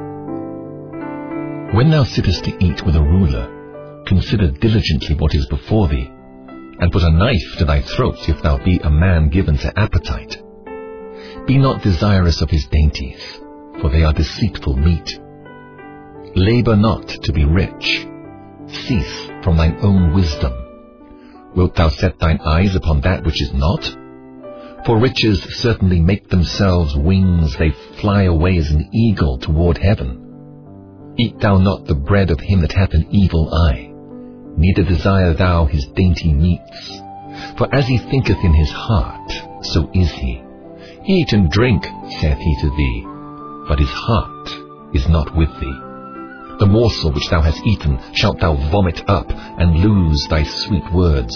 When thou sittest to eat with a ruler, consider diligently what is before thee, and put a knife to thy throat if thou be a man given to appetite. Be not desirous of his dainties, for they are deceitful meat. Labor not to be rich. Cease from thine own wisdom. Wilt thou set thine eyes upon that which is not? For riches certainly make themselves wings, they fly away as an eagle toward heaven. Eat thou not the bread of him that hath an evil eye, neither desire thou his dainty meats. For as he thinketh in his heart, so is he. Eat and drink, saith he to thee, but his heart is not with thee. The morsel which thou hast eaten shalt thou vomit up, and lose thy sweet words.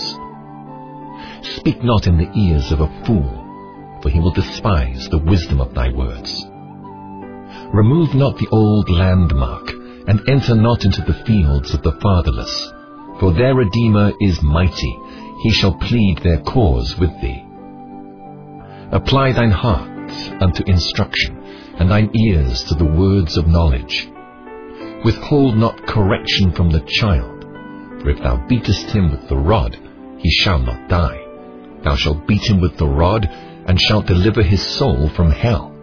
Speak not in the ears of a fool, for he will despise the wisdom of thy words. Remove not the old landmark, and enter not into the fields of the fatherless. For their Redeemer is mighty, he shall plead their cause with thee. Apply thine heart unto instruction, and thine ears to the words of knowledge. Withhold not correction from the child, for if thou beatest him with the rod, he shall not die. Thou shalt beat him with the rod, and shalt deliver his soul from hell.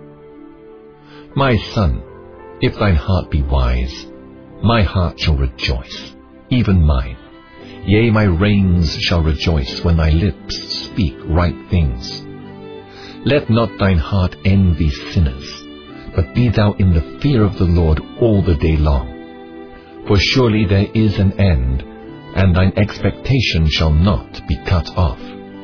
My son, if thine heart be wise, my heart shall rejoice, even mine. Yea, my reins shall rejoice when thy lips speak right things. Let not thine heart envy sinners, but be thou in the fear of the Lord all the day long. For surely there is an end, and thine expectation shall not be cut off.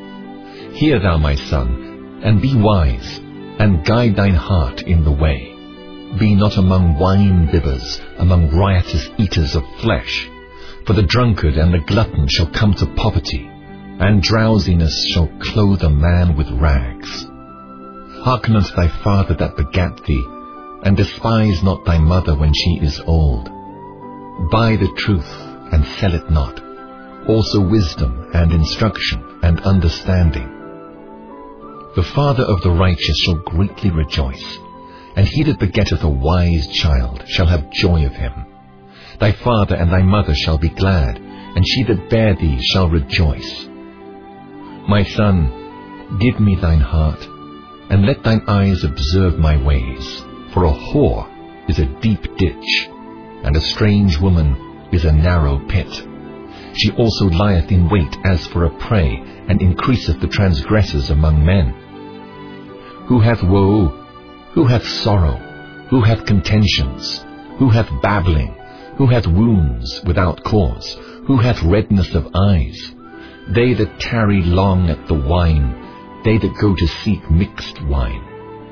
Hear thou, my son, and be wise, and guide thine heart in the way. Be not among wine-bibbers, among riotous eaters of flesh. For the drunkard and the glutton shall come to poverty, and drowsiness shall clothe a man with rags. Hearken unto thy father that begat thee, and despise not thy mother when she is old. Buy the truth, and sell it not, also wisdom, and instruction, and understanding. The father of the righteous shall greatly rejoice, and he that begetteth a wise child shall have joy of him. Thy father and thy mother shall be glad, and she that bare thee shall rejoice. My son, give me thine heart, and let thine eyes observe my ways. For a whore is a deep ditch, and a strange woman is a narrow pit. She also lieth in wait as for a prey, and increaseth the transgressors among men. Who hath woe? Who hath sorrow? Who hath contentions? Who hath babbling? Who hath wounds without cause? Who hath redness of eyes? They that tarry long at the wine, they that go to seek mixed wine.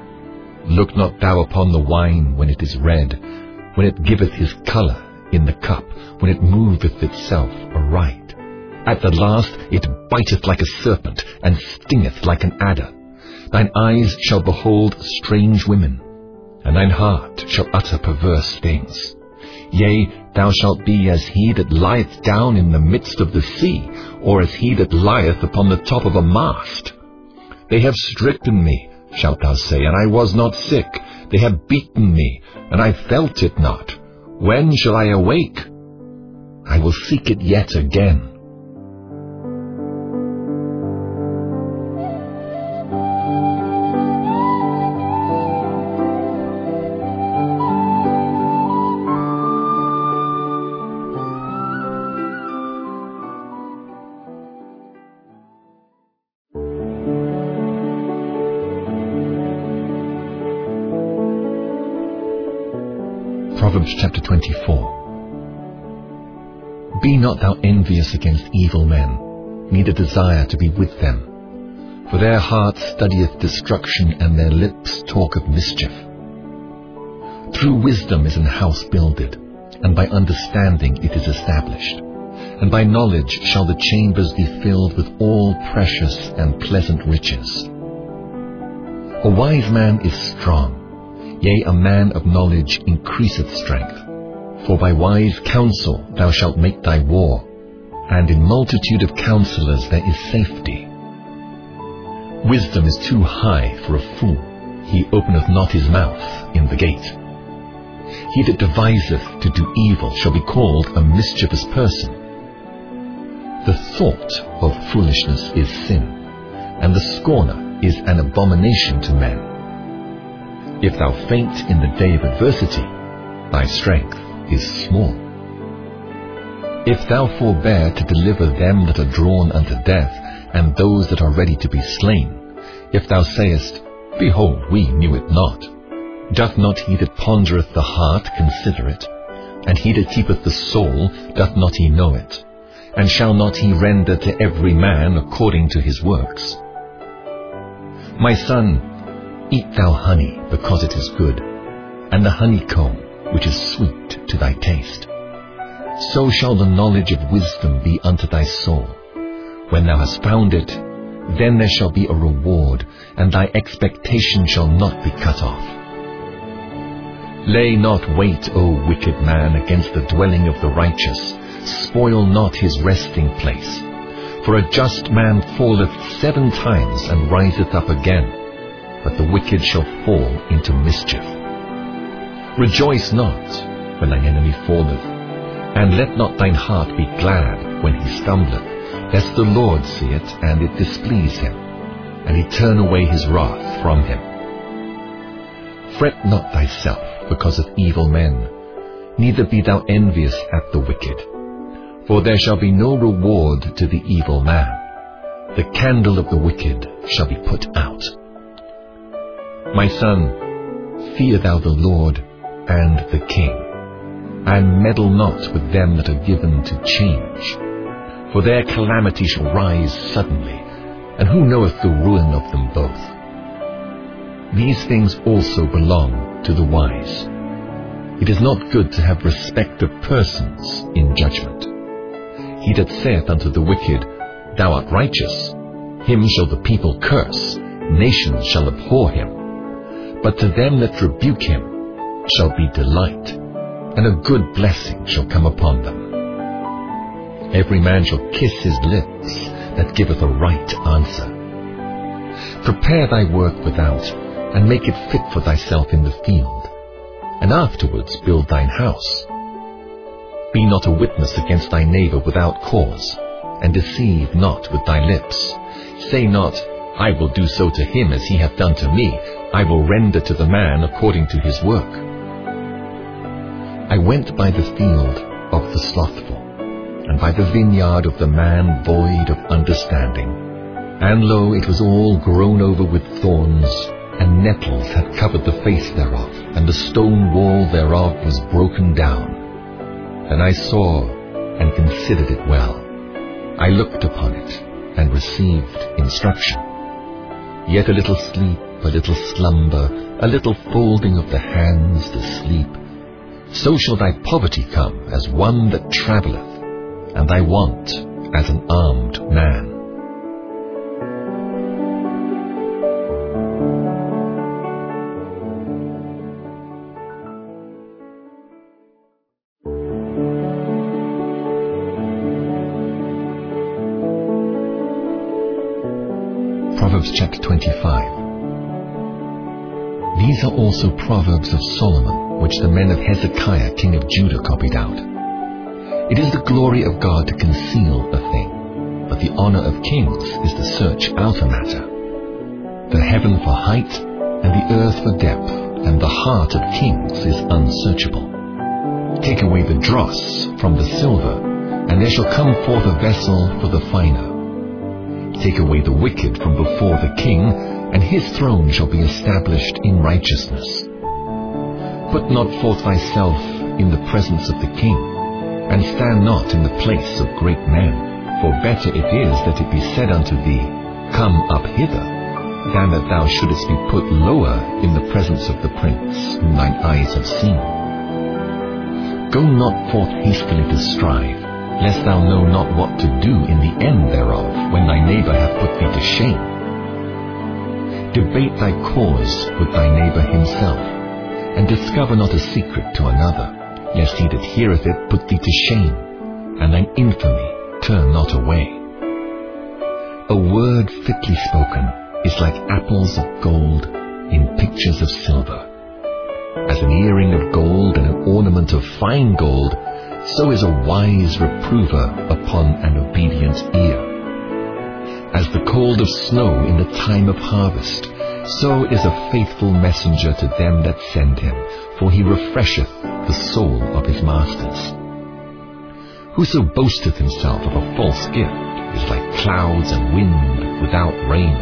Look not thou upon the wine when it is red, when it giveth his colour in the cup, when it moveth itself aright. At the last it biteth like a serpent, and stingeth like an adder. Thine eyes shall behold strange women, and thine heart shall utter perverse things. Yea, thou shalt be as he that lieth down in the midst of the sea, or as he that lieth upon the top of a mast. They have stricken me, shalt thou say, and I was not sick. They have beaten me, and I felt it not. When shall I awake? I will seek it yet again. Proverbs chapter twenty-four. Be not thou envious against evil men, neither desire to be with them. For their heart studieth destruction, and their lips talk of mischief. Through wisdom is an house builded, and by understanding it is established. And by knowledge shall the chambers be filled with all precious and pleasant riches. A wise man is strong. Yea, a man of knowledge increaseth strength. For by wise counsel thou shalt make thy war, and in multitude of counselors there is safety. Wisdom is too high for a fool, he openeth not his mouth in the gate. He that deviseth to do evil shall be called a mischievous person. The thought of foolishness is sin, and the scorner is an abomination to men. If thou faint in the day of adversity, thy strength is small. If thou forbear to deliver them that are drawn unto death, and those that are ready to be slain, if thou sayest, Behold, we knew it not, doth not he that pondereth the heart consider it? And he that keepeth the soul, doth not he know it? And shall not he render to every man according to his works? My son, eat thou honey, because it is good, and the honeycomb, which is sweet to thy taste. So shall the knowledge of wisdom be unto thy soul. When thou hast found it, then there shall be a reward, and thy expectation shall not be cut off. Lay not wait, O wicked man, against the dwelling of the righteous. Spoil not his resting place. For a just man falleth seven times and riseth up again, but the wicked shall fall into mischief. Rejoice not when thine enemy falleth, and let not thine heart be glad when he stumbleth, lest the Lord see it, and it displease him, and he turn away his wrath from him. Fret not thyself because of evil men, neither be thou envious at the wicked. For there shall be no reward to the evil man. The candle of the wicked shall be put out. My son, fear thou the Lord and the king, and meddle not with them that are given to change. For their calamity shall rise suddenly, and who knoweth the ruin of them both? These things also belong to the wise. It is not good to have respect of persons in judgment. He that saith unto the wicked, Thou art righteous, him shall the people curse, nations shall abhor him. But to them that rebuke him shall be delight, and a good blessing shall come upon them. Every man shall kiss his lips that giveth a right answer. Prepare thy work without, and make it fit for thyself in the field, and afterwards build thine house. Be not a witness against thy neighbor without cause, and deceive not with thy lips. Say not, I will do so to him as he hath done to me. I will render to the man according to his work. I went by the field of the slothful, and by the vineyard of the man void of understanding. And lo, it was all grown over with thorns, and nettles had covered the face thereof, and the stone wall thereof was broken down. And I saw and considered it well. I looked upon it, and received instruction. Yet a little sleep, a little slumber, a little folding of the hands to sleep. So shall thy poverty come as one that travelleth, and thy want as an armed man. Proverbs chapter twenty-five. These are also Proverbs of Solomon, which the men of Hezekiah king of Judah copied out. It is the glory of God to conceal a thing, but the honor of kings is to search out a matter. The heaven for height, and the earth for depth, and the heart of kings is unsearchable. Take away the dross from the silver, and there shall come forth a vessel for the finer. Take away the wicked from before the king, and his throne shall be established in righteousness. Put not forth thyself in the presence of the king, and stand not in the place of great men. For better it is that it be said unto thee, Come up hither, than that thou shouldest be put lower in the presence of the prince whom thine eyes have seen. Go not forth hastily to strive, lest thou know not what to do in the end thereof, when thy neighbor hath put thee to shame. Debate thy cause with thy neighbor himself, and discover not a secret to another, lest he that heareth it put thee to shame, and thine infamy turn not away. A word fitly spoken is like apples of gold, in pictures of silver. As an earring of gold and an ornament of fine gold, so is a wise reprover upon an obedient ear. As the cold of snow in the time of harvest, so is a faithful messenger to them that send him, for he refresheth the soul of his masters. Whoso boasteth himself of a false gift is like clouds and wind without rain.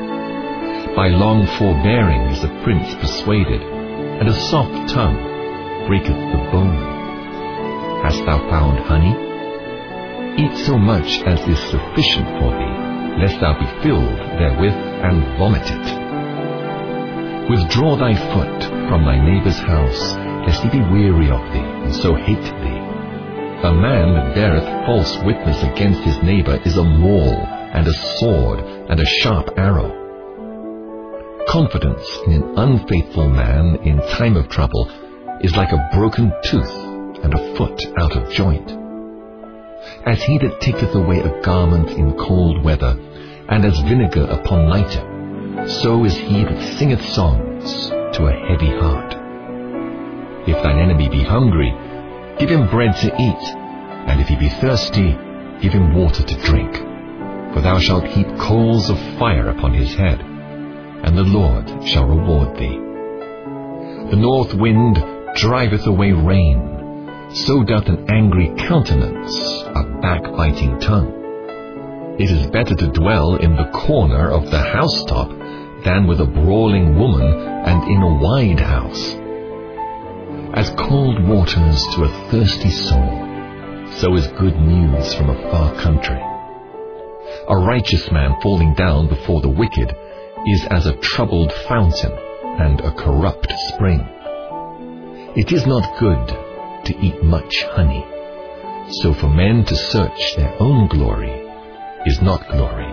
By long forbearing is a prince persuaded, and a soft tongue breaketh the bone. Hast thou found honey? Eat so much as is sufficient for thee, lest thou be filled therewith and vomit it. Withdraw thy foot from thy neighbour's house, lest he be weary of thee, and so hate thee. A man that beareth false witness against his neighbour is a maul, and a sword, and a sharp arrow. Confidence in an unfaithful man in time of trouble is like a broken tooth and a foot out of joint. As he that taketh away a garment in cold weather, and as vinegar upon nitre, so is he that singeth songs to a heavy heart. If thine enemy be hungry, give him bread to eat, and if he be thirsty, give him water to drink. For thou shalt heap coals of fire upon his head, and the Lord shall reward thee. The north wind driveth away rain, so doth an angry countenance a backbiting tongue. It is better to dwell in the corner of the housetop than with a brawling woman and in a wide house. As cold waters to a thirsty soul, so is good news from a far country. A righteous man falling down before the wicked is as a troubled fountain and a corrupt spring. It is not good to eat much honey, so for men to search their own glory is not glory.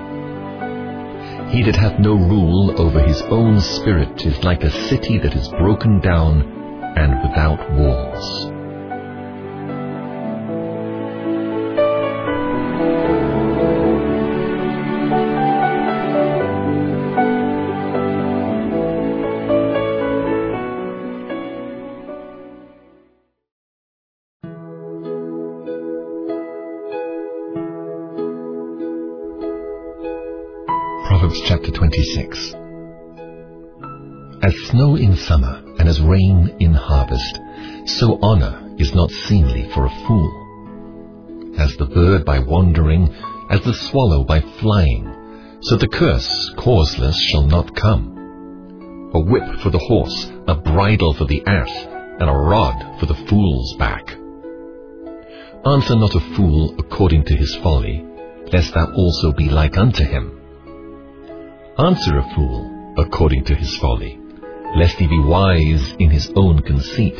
He that hath no rule over his own spirit is like a city that is broken down and without walls. Proverbs chapter twenty-six. As snow in summer and as rain in harvest, so honor is not seemly for a fool. As the bird by wandering, as the swallow by flying, so the curse causeless shall not come. A whip for the horse, a bridle for the ass, and a rod for the fool's back. Answer not a fool according to his folly, lest thou also be like unto him. Answer a fool according to his folly, lest he be wise in his own conceit.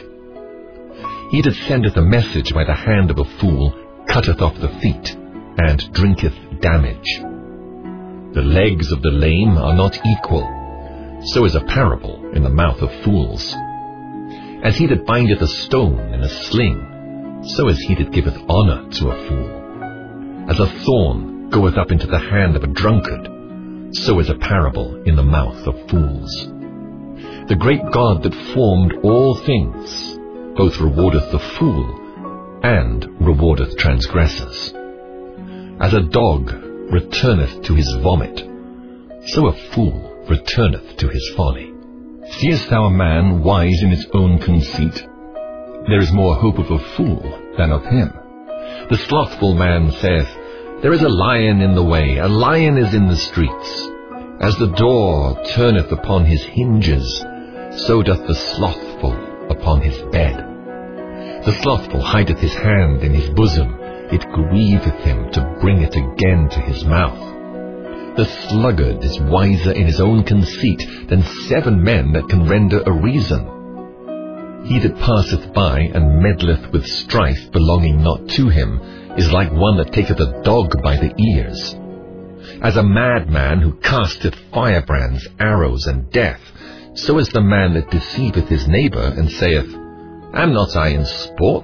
He that sendeth a message by the hand of a fool cutteth off the feet, and drinketh damage. The legs of the lame are not equal, so is a parable in the mouth of fools. As he that bindeth a stone in a sling, so is he that giveth honour to a fool. As a thorn goeth up into the hand of a drunkard, so is a parable in the mouth of fools. The great God that formed all things both rewardeth the fool and rewardeth transgressors. As a dog returneth to his vomit, so a fool returneth to his folly. Seest thou a man wise in his own conceit? There is more hope of a fool than of him. The slothful man saith, There is a lion in the way, a lion is in the streets. As the door turneth upon his hinges, so doth the slothful upon his bed. The slothful hideth his hand in his bosom, it grieveth him to bring it again to his mouth. The sluggard is wiser in his own conceit than seven men that can render a reason. He that passeth by and meddleth with strife belonging not to him is like one that taketh a dog by the ears. As a madman who casteth firebrands, arrows, and death, so is the man that deceiveth his neighbour, and saith, Am not I in sport?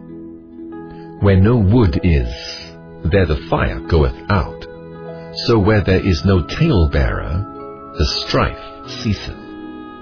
Where no wood is, there the fire goeth out. So where there is no talebearer, the strife ceaseth.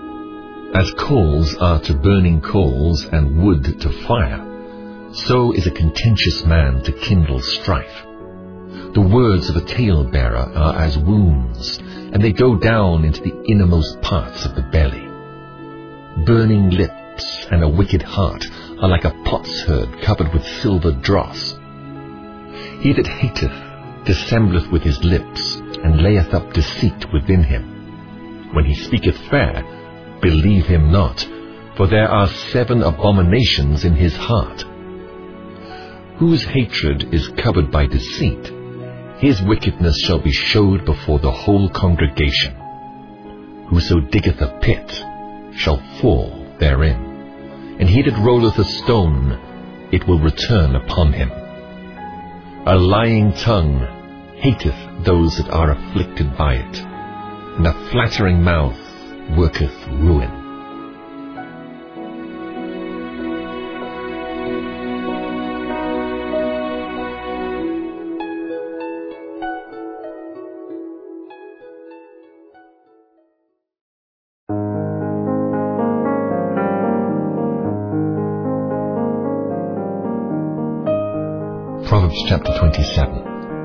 As coals are to burning coals and wood to fire, so is a contentious man to kindle strife. The words of a talebearer are as wounds, and they go down into the innermost parts of the belly. Burning lips and a wicked heart are like a potsherd covered with silver dross. He that hateth dissembleth with his lips, and layeth up deceit within him. When he speaketh fair, believe him not, for there are seven abominations in his heart. Whose hatred is covered by deceit, his wickedness shall be showed before the whole congregation. Whoso diggeth a pit shall fall therein, and he that rolleth a stone, it will return upon him. A lying tongue hateth those that are afflicted by it, and a flattering mouth worketh ruin. Proverbs chapter twenty-seven.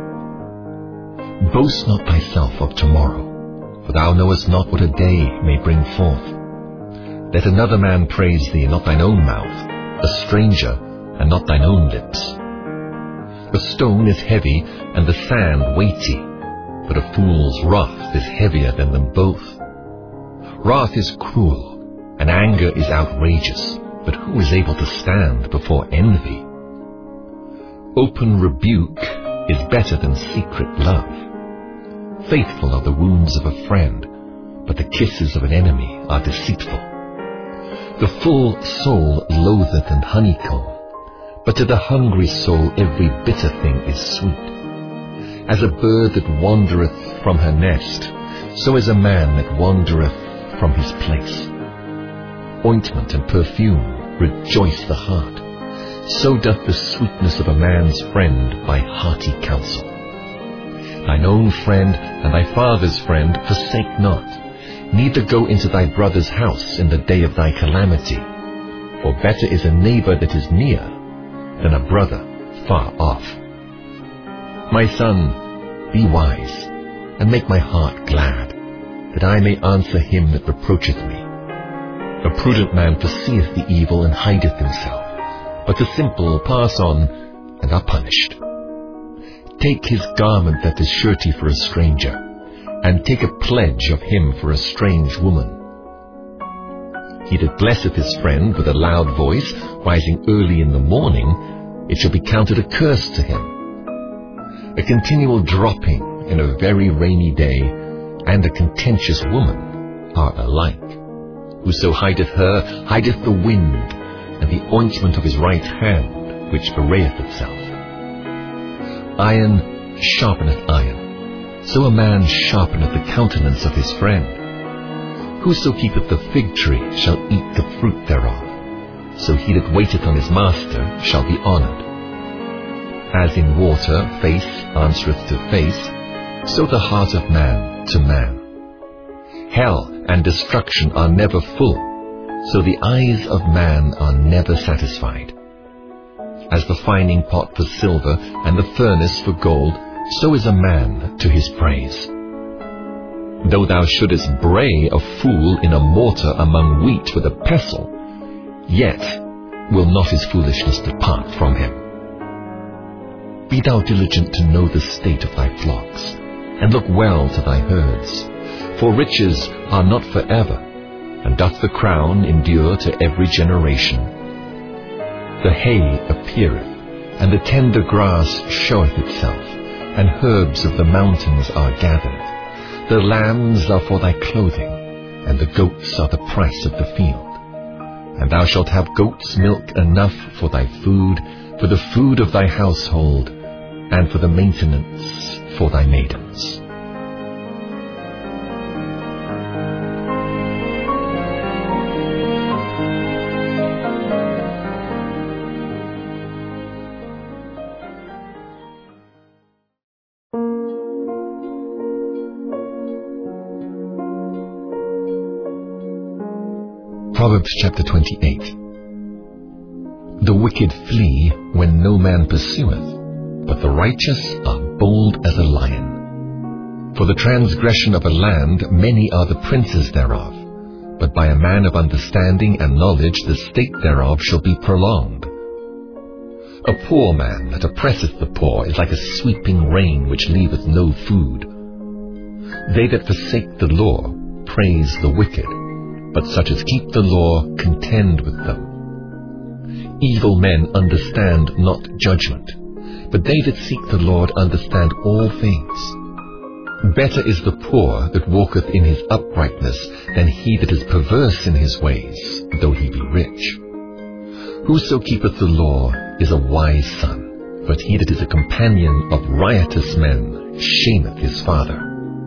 Boast not thyself of tomorrow, for thou knowest not what a day may bring forth. Let another man praise thee, not thine own mouth, a stranger, and not thine own lips. A stone is heavy, and the sand weighty, but a fool's wrath is heavier than them both. Wrath is cruel, and anger is outrageous, but who is able to stand before envy? Open rebuke is better than secret love. Faithful are the wounds of a friend, but the kisses of an enemy are deceitful. The full soul loatheth an honeycomb, but to the hungry soul every bitter thing is sweet. As a bird that wandereth from her nest, so is a man that wandereth from his place. Ointment and perfume rejoice the heart, so doth the sweetness of a man's friend by hearty counsel. Thine own friend and thy father's friend forsake not, neither go into thy brother's house in the day of thy calamity. For better is a neighbor that is near than a brother far off. My son, be wise, and make my heart glad, that I may answer him that reproacheth me. A prudent man foreseeth the evil and hideth himself, but the simple pass on and are punished. Take his garment that is surety for a stranger, and take a pledge of him for a strange woman. He that blesseth his friend with a loud voice, rising early in the morning, it shall be counted a curse to him. A continual dropping in a very rainy day, and a contentious woman are alike. Whoso hideth her, hideth the wind, and the ointment of his right hand, which arrayeth itself. Iron sharpeneth iron, so a man sharpeneth the countenance of his friend. Whoso keepeth the fig tree shall eat the fruit thereof, so he that waiteth on his master shall be honoured. As in water face answereth to face, so the heart of man to man. Hell and destruction are never full, so the eyes of man are never satisfied. As the fining pot for silver and the furnace for gold, so is a man to his praise. Though thou shouldest bray a fool in a mortar among wheat with a pestle, yet will not his foolishness depart from him. Be thou diligent to know the state of thy flocks, and look well to thy herds. For riches are not forever, and doth the crown endure to every generation. The hay appeareth, and the tender grass showeth itself, and herbs of the mountains are gathered. The lambs are for thy clothing, and the goats are the price of the field. And thou shalt have goat's milk enough for thy food, for the food of thy household, and for the maintenance for thy maidens. Proverbs chapter twenty-eight. The wicked flee when no man pursueth, but the righteous are bold as a lion. For the transgression of a land many are the princes thereof, but by a man of understanding and knowledge the state thereof shall be prolonged. A poor man that oppresseth the poor is like a sweeping rain which leaveth no food. They that forsake the law praise the wicked, but such as keep the law contend with them. Evil men understand not judgment, but they that seek the Lord understand all things. Better is the poor that walketh in his uprightness than he that is perverse in his ways, though he be rich. Whoso keepeth the law is a wise son, but he that is a companion of riotous men shameth his father.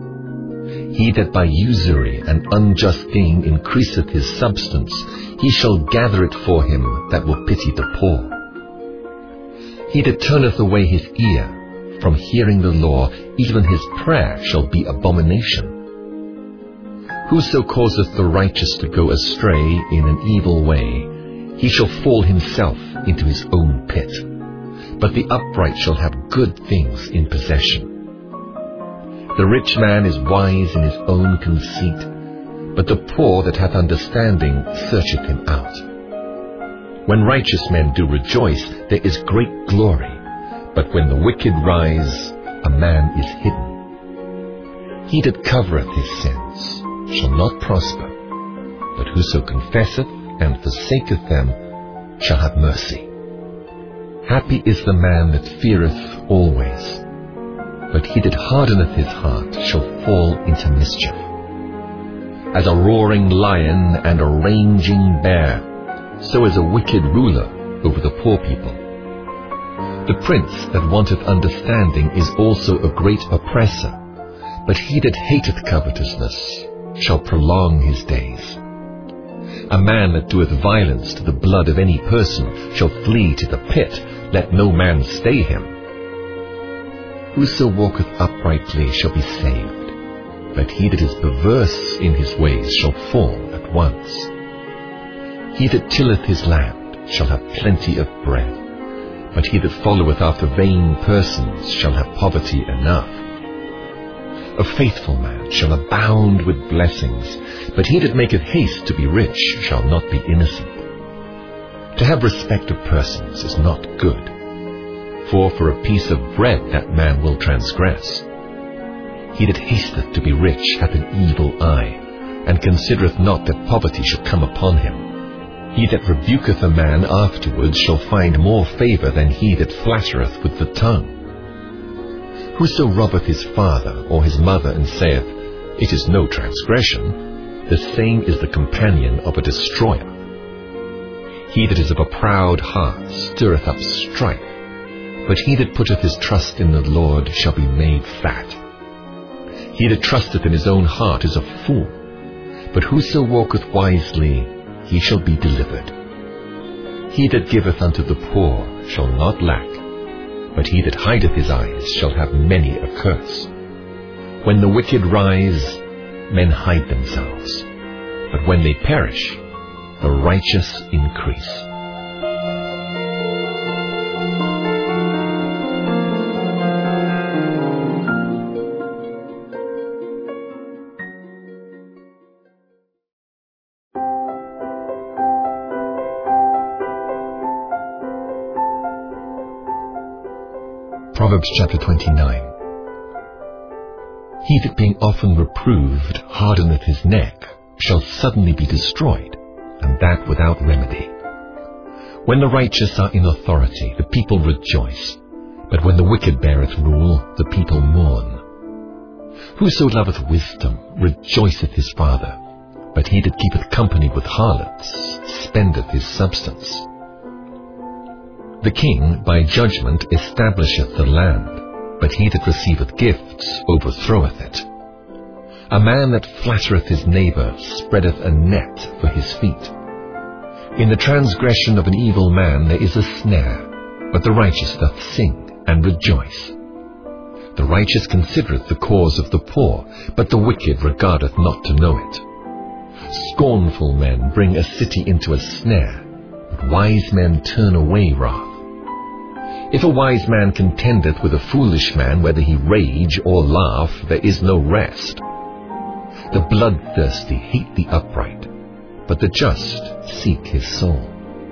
He that by usury and unjust gain increaseth his substance, he shall gather it for him that will pity the poor. He that turneth away his ear from hearing the law, even his prayer shall be abomination. Whoso causeth the righteous to go astray in an evil way, he shall fall himself into his own pit. But the upright shall have good things in possession. The rich man is wise in his own conceit, but the poor that hath understanding searcheth him out. When righteous men do rejoice, there is great glory, but when the wicked rise, a man is hidden. He that covereth his sins shall not prosper, but whoso confesseth and forsaketh them shall have mercy. Happy is the man that feareth always, but he that hardeneth his heart shall fall into mischief. As a roaring lion and a raging bear, so is a wicked ruler over the poor people. The prince that wanteth understanding is also a great oppressor, but he that hateth covetousness shall prolong his days. A man that doeth violence to the blood of any person shall flee to the pit, let no man stay him. Whoso walketh uprightly shall be saved, but he that is perverse in his ways shall fall at once. He that tilleth his land shall have plenty of bread, but he that followeth after vain persons shall have poverty enough. A faithful man shall abound with blessings, but he that maketh haste to be rich shall not be innocent. To have respect of persons is not good, for for a piece of bread that man will transgress. He that hasteth to be rich hath an evil eye, and considereth not that poverty shall come upon him. He that rebuketh a man afterwards shall find more favour than he that flattereth with the tongue. Whoso robbeth his father or his mother, and saith, It is no transgression, the same is the companion of a destroyer. He that is of a proud heart stirreth up strife, but he that putteth his trust in the Lord shall be made fat. He that trusteth in his own heart is a fool, but whoso walketh wisely, he shall be delivered. He that giveth unto the poor shall not lack, but he that hideth his eyes shall have many a curse. When the wicked rise, men hide themselves, but when they perish, the righteous increase. Proverbs chapter twenty-nine. He that being often reproved hardeneth his neck shall suddenly be destroyed, and that without remedy. When the righteous are in authority, the people rejoice, but when the wicked beareth rule, the people mourn. Whoso loveth wisdom rejoiceth his father, but he that keepeth company with harlots spendeth his substance. The king by judgment establisheth the land, but he that receiveth gifts overthroweth it. A man that flattereth his neighbour spreadeth a net for his feet. In the transgression of an evil man there is a snare, but the righteous doth sing and rejoice. The righteous considereth the cause of the poor, but the wicked regardeth not to know it. Scornful men bring a city into a snare, but wise men turn away wrath. If a wise man contendeth with a foolish man, whether he rage or laugh, there is no rest. The bloodthirsty hate the upright, but the just seek his soul.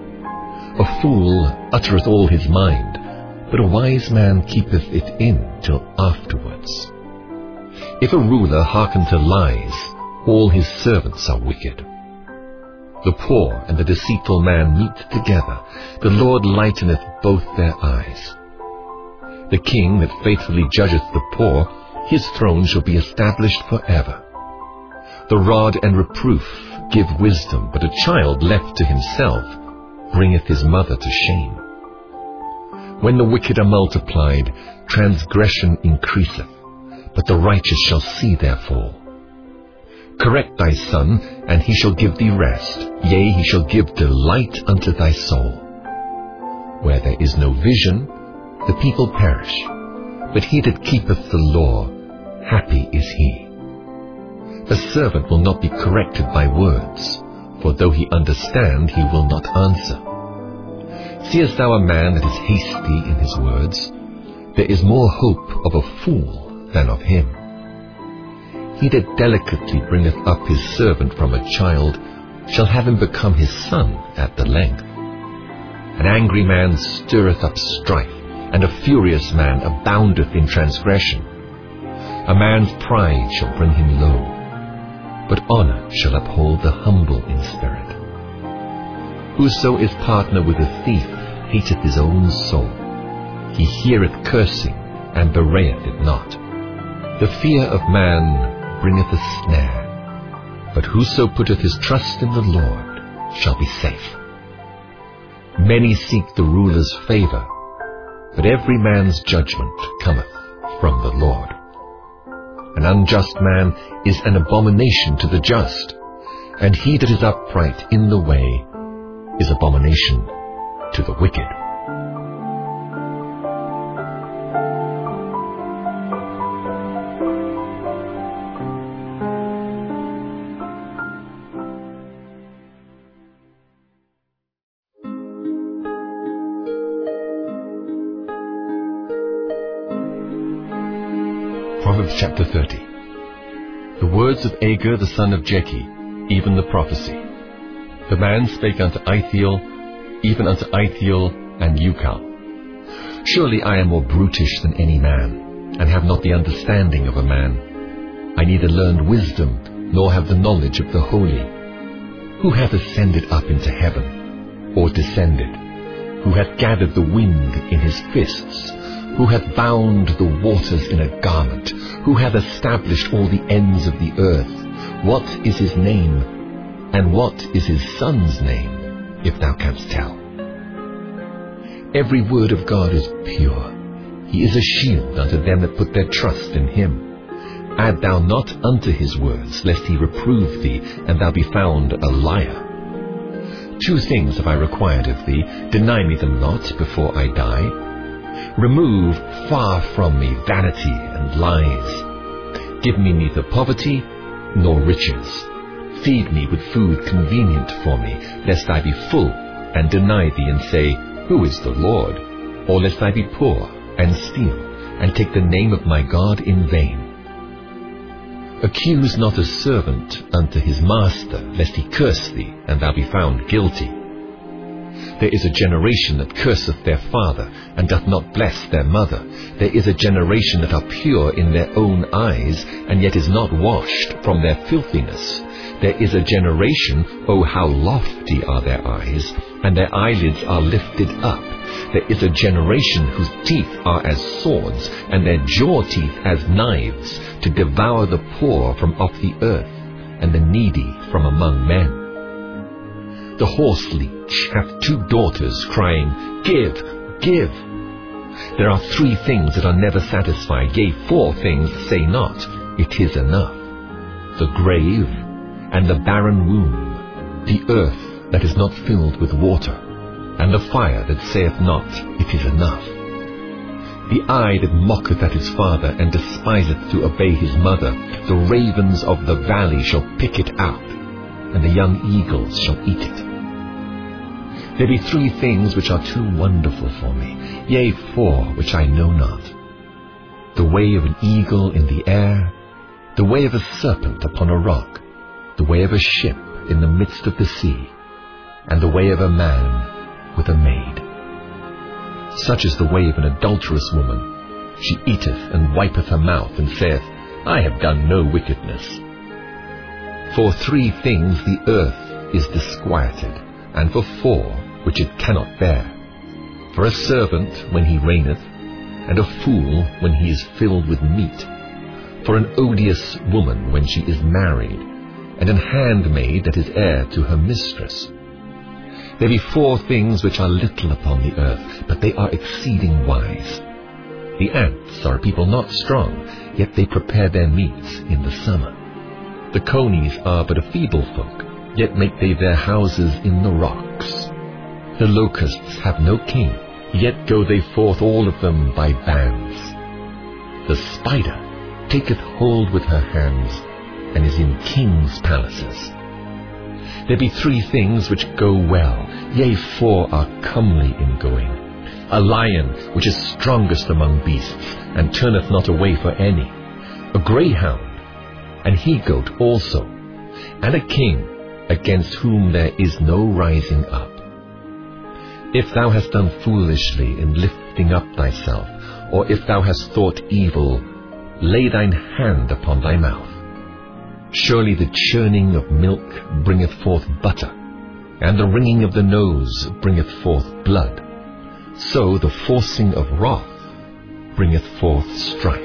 A fool uttereth all his mind, but a wise man keepeth it in till afterwards. If a ruler hearken to lies, all his servants are wicked. The poor and the deceitful man meet together. The Lord lighteneth both their eyes. The king that faithfully judgeth the poor, his throne shall be established forever. The rod and reproof give wisdom, but a child left to himself bringeth his mother to shame. When the wicked are multiplied, transgression increaseth, but the righteous shall see their fall. Correct thy son, and he shall give thee rest, yea, he shall give delight unto thy soul. Where there is no vision, the people perish, but he that keepeth the law, happy is he. A servant will not be corrected by words, for though he understand, he will not answer. Seest thou a man that is hasty in his words? There is more hope of a fool than of him. He that delicately bringeth up his servant from a child shall have him become his son at the length. An angry man stirreth up strife, and a furious man aboundeth in transgression. A man's pride shall bring him low, but honor shall uphold the humble in spirit. Whoso is partner with a thief hateth his own soul. He heareth cursing, and bewrayeth it not. The fear of man bringeth a snare, but whoso putteth his trust in the Lord shall be safe. Many seek the ruler's favor, but every man's judgment cometh from the Lord. An unjust man is an abomination to the just, and he that is upright in the way is abomination to the wicked. Proverbs chapter thirty. The words of Agur the son of Jeki, even the prophecy. The man spake unto Ithiel, even unto Ithiel and Ucal. Surely I am more brutish than any man, and have not the understanding of a man. I neither learned wisdom, nor have the knowledge of the holy. Who hath ascended up into heaven, or descended? Who hath gathered the wind in his fists? Who hath bound the waters in a garment? Who hath established all the ends of the earth? What is his name, and what is his son's name, if thou canst tell? Every word of God is pure. He is a shield unto them that put their trust in him. Add thou not unto his words, lest he reprove thee, and thou be found a liar. Two things have I required of thee, deny me them not before I die. Remove far from me vanity and lies. Give me neither poverty nor riches. Feed me with food convenient for me, lest I be full, and deny thee, and say, Who is the Lord? Or lest I be poor, and steal, and take the name of my God in vain. Accuse not a servant unto his master, lest he curse thee, and thou be found guilty. There is a generation that curseth their father, and doth not bless their mother. There is a generation that are pure in their own eyes, and yet is not washed from their filthiness. There is a generation, oh how lofty are their eyes, and their eyelids are lifted up. There is a generation whose teeth are as swords, and their jaw teeth as knives, to devour the poor from off the earth, and the needy from among men. The horse leech hath two daughters, crying, Give, give. There are three things that are never satisfied, yea, four things that say not, It is enough. The grave, and the barren womb, the earth that is not filled with water, and the fire that saith not, It is enough. The eye that mocketh at his father, and despiseth to obey his mother, the ravens of the valley shall pick it out. and the young eagles shall eat it. There be three things which are too wonderful for me, yea, four which I know not. The way of an eagle in the air, the way of a serpent upon a rock, the way of a ship in the midst of the sea, and the way of a man with a maid. Such is the way of an adulterous woman. She eateth and wipeth her mouth, and saith, I have done no wickedness. For three things the earth is disquieted, and for four which it cannot bear. For a servant when he reigneth, and a fool when he is filled with meat. For an odious woman when she is married, and an handmaid that is heir to her mistress. There be four things which are little upon the earth, but they are exceeding wise. The ants are a people not strong, yet they prepare their meats in the summer. The conies are but a feeble folk, yet make they their houses in the rocks. The locusts have no king, yet go they forth all of them by bands. The spider taketh hold with her hands, and is in kings' palaces. There be three things which go well, yea, four are comely in going. A lion which is strongest among beasts, and turneth not away for any. A greyhound, an he-goat also, and a king, against whom there is no rising up. If thou hast done foolishly in lifting up thyself, or if thou hast thought evil, lay thine hand upon thy mouth. Surely the churning of milk bringeth forth butter, and the wringing of the nose bringeth forth blood. So the forcing of wrath bringeth forth strife.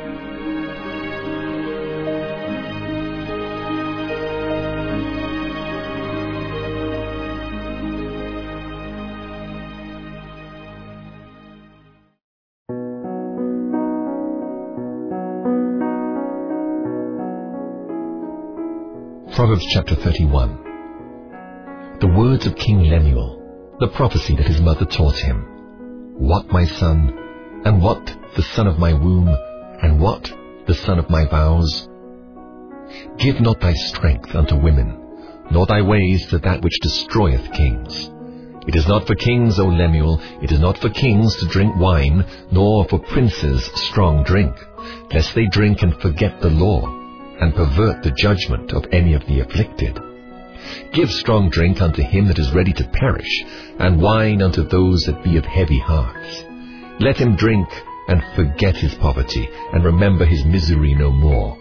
Proverbs chapter thirty-one. The words of King Lemuel, the prophecy that his mother taught him. What, my son, and what the son of my womb, and what the son of my vows? Give not thy strength unto women, nor thy ways to that which destroyeth kings. It is not for kings, O Lemuel, it is not for kings to drink wine, nor for princes strong drink, lest they drink and forget the law, and pervert the judgment of any of the afflicted. Give strong drink unto him that is ready to perish, and wine unto those that be of heavy hearts. Let him drink and forget his poverty, and remember his misery no more.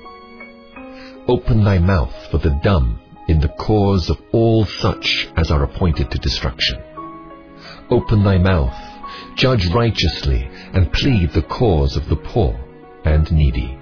Open thy mouth for the dumb in the cause of all such as are appointed to destruction. Open thy mouth, judge righteously, and plead the cause of the poor and needy.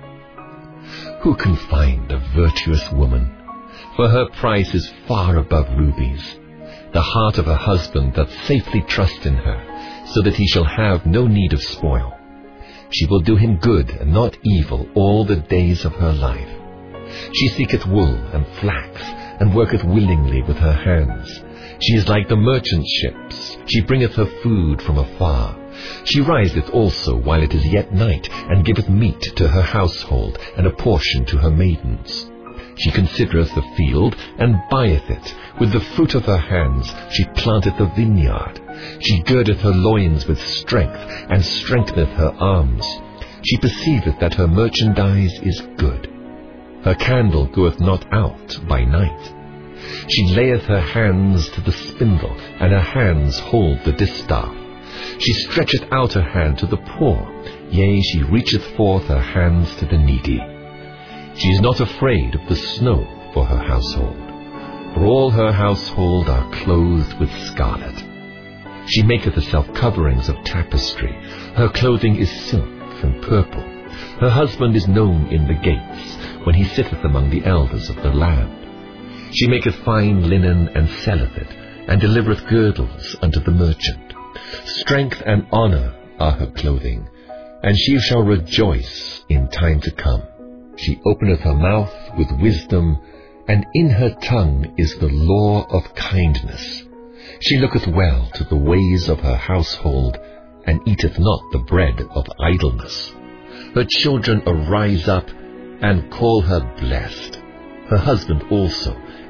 Who can find a virtuous woman? For her price is far above rubies. The heart of her husband doth safely trust in her, so that he shall have no need of spoil. She will do him good and not evil all the days of her life. She seeketh wool and flax, and worketh willingly with her hands. She is like the merchant ships. She bringeth her food from afar. She riseth also while it is yet night, and giveth meat to her household, and a portion to her maidens. She considereth the field, and buyeth it. With the fruit of her hands she planteth a vineyard. She girdeth her loins with strength, and strengtheneth her arms. She perceiveth that her merchandise is good. Her candle goeth not out by night. She layeth her hands to the spindle, and her hands hold the distaff. She stretcheth out her hand to the poor, yea, she reacheth forth her hands to the needy. She is not afraid of the snow for her household, for all her household are clothed with scarlet. She maketh herself coverings of tapestry. Her clothing is silk and purple. Her husband is known in the gates, when he sitteth among the elders of the land. She maketh fine linen, and selleth it, and delivereth girdles unto the merchant. Strength and honor are her clothing, and she shall rejoice in time to come. She openeth her mouth with wisdom, and in her tongue is the law of kindness. She looketh well to the ways of her household, and eateth not the bread of idleness. Her children arise up, and call her blessed, her husband also,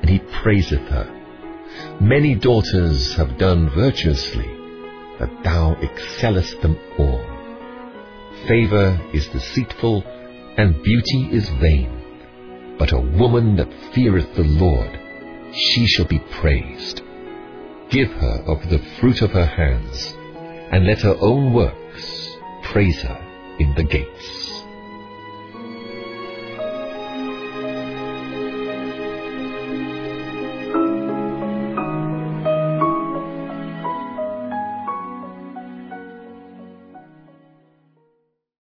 and he praiseth her. Many daughters have done virtuously, but thou excellest them all. Favor is deceitful, and beauty is vain. But a woman that feareth the Lord, she shall be praised. Give her of the fruit of her hands, and let her own works praise her in the gates.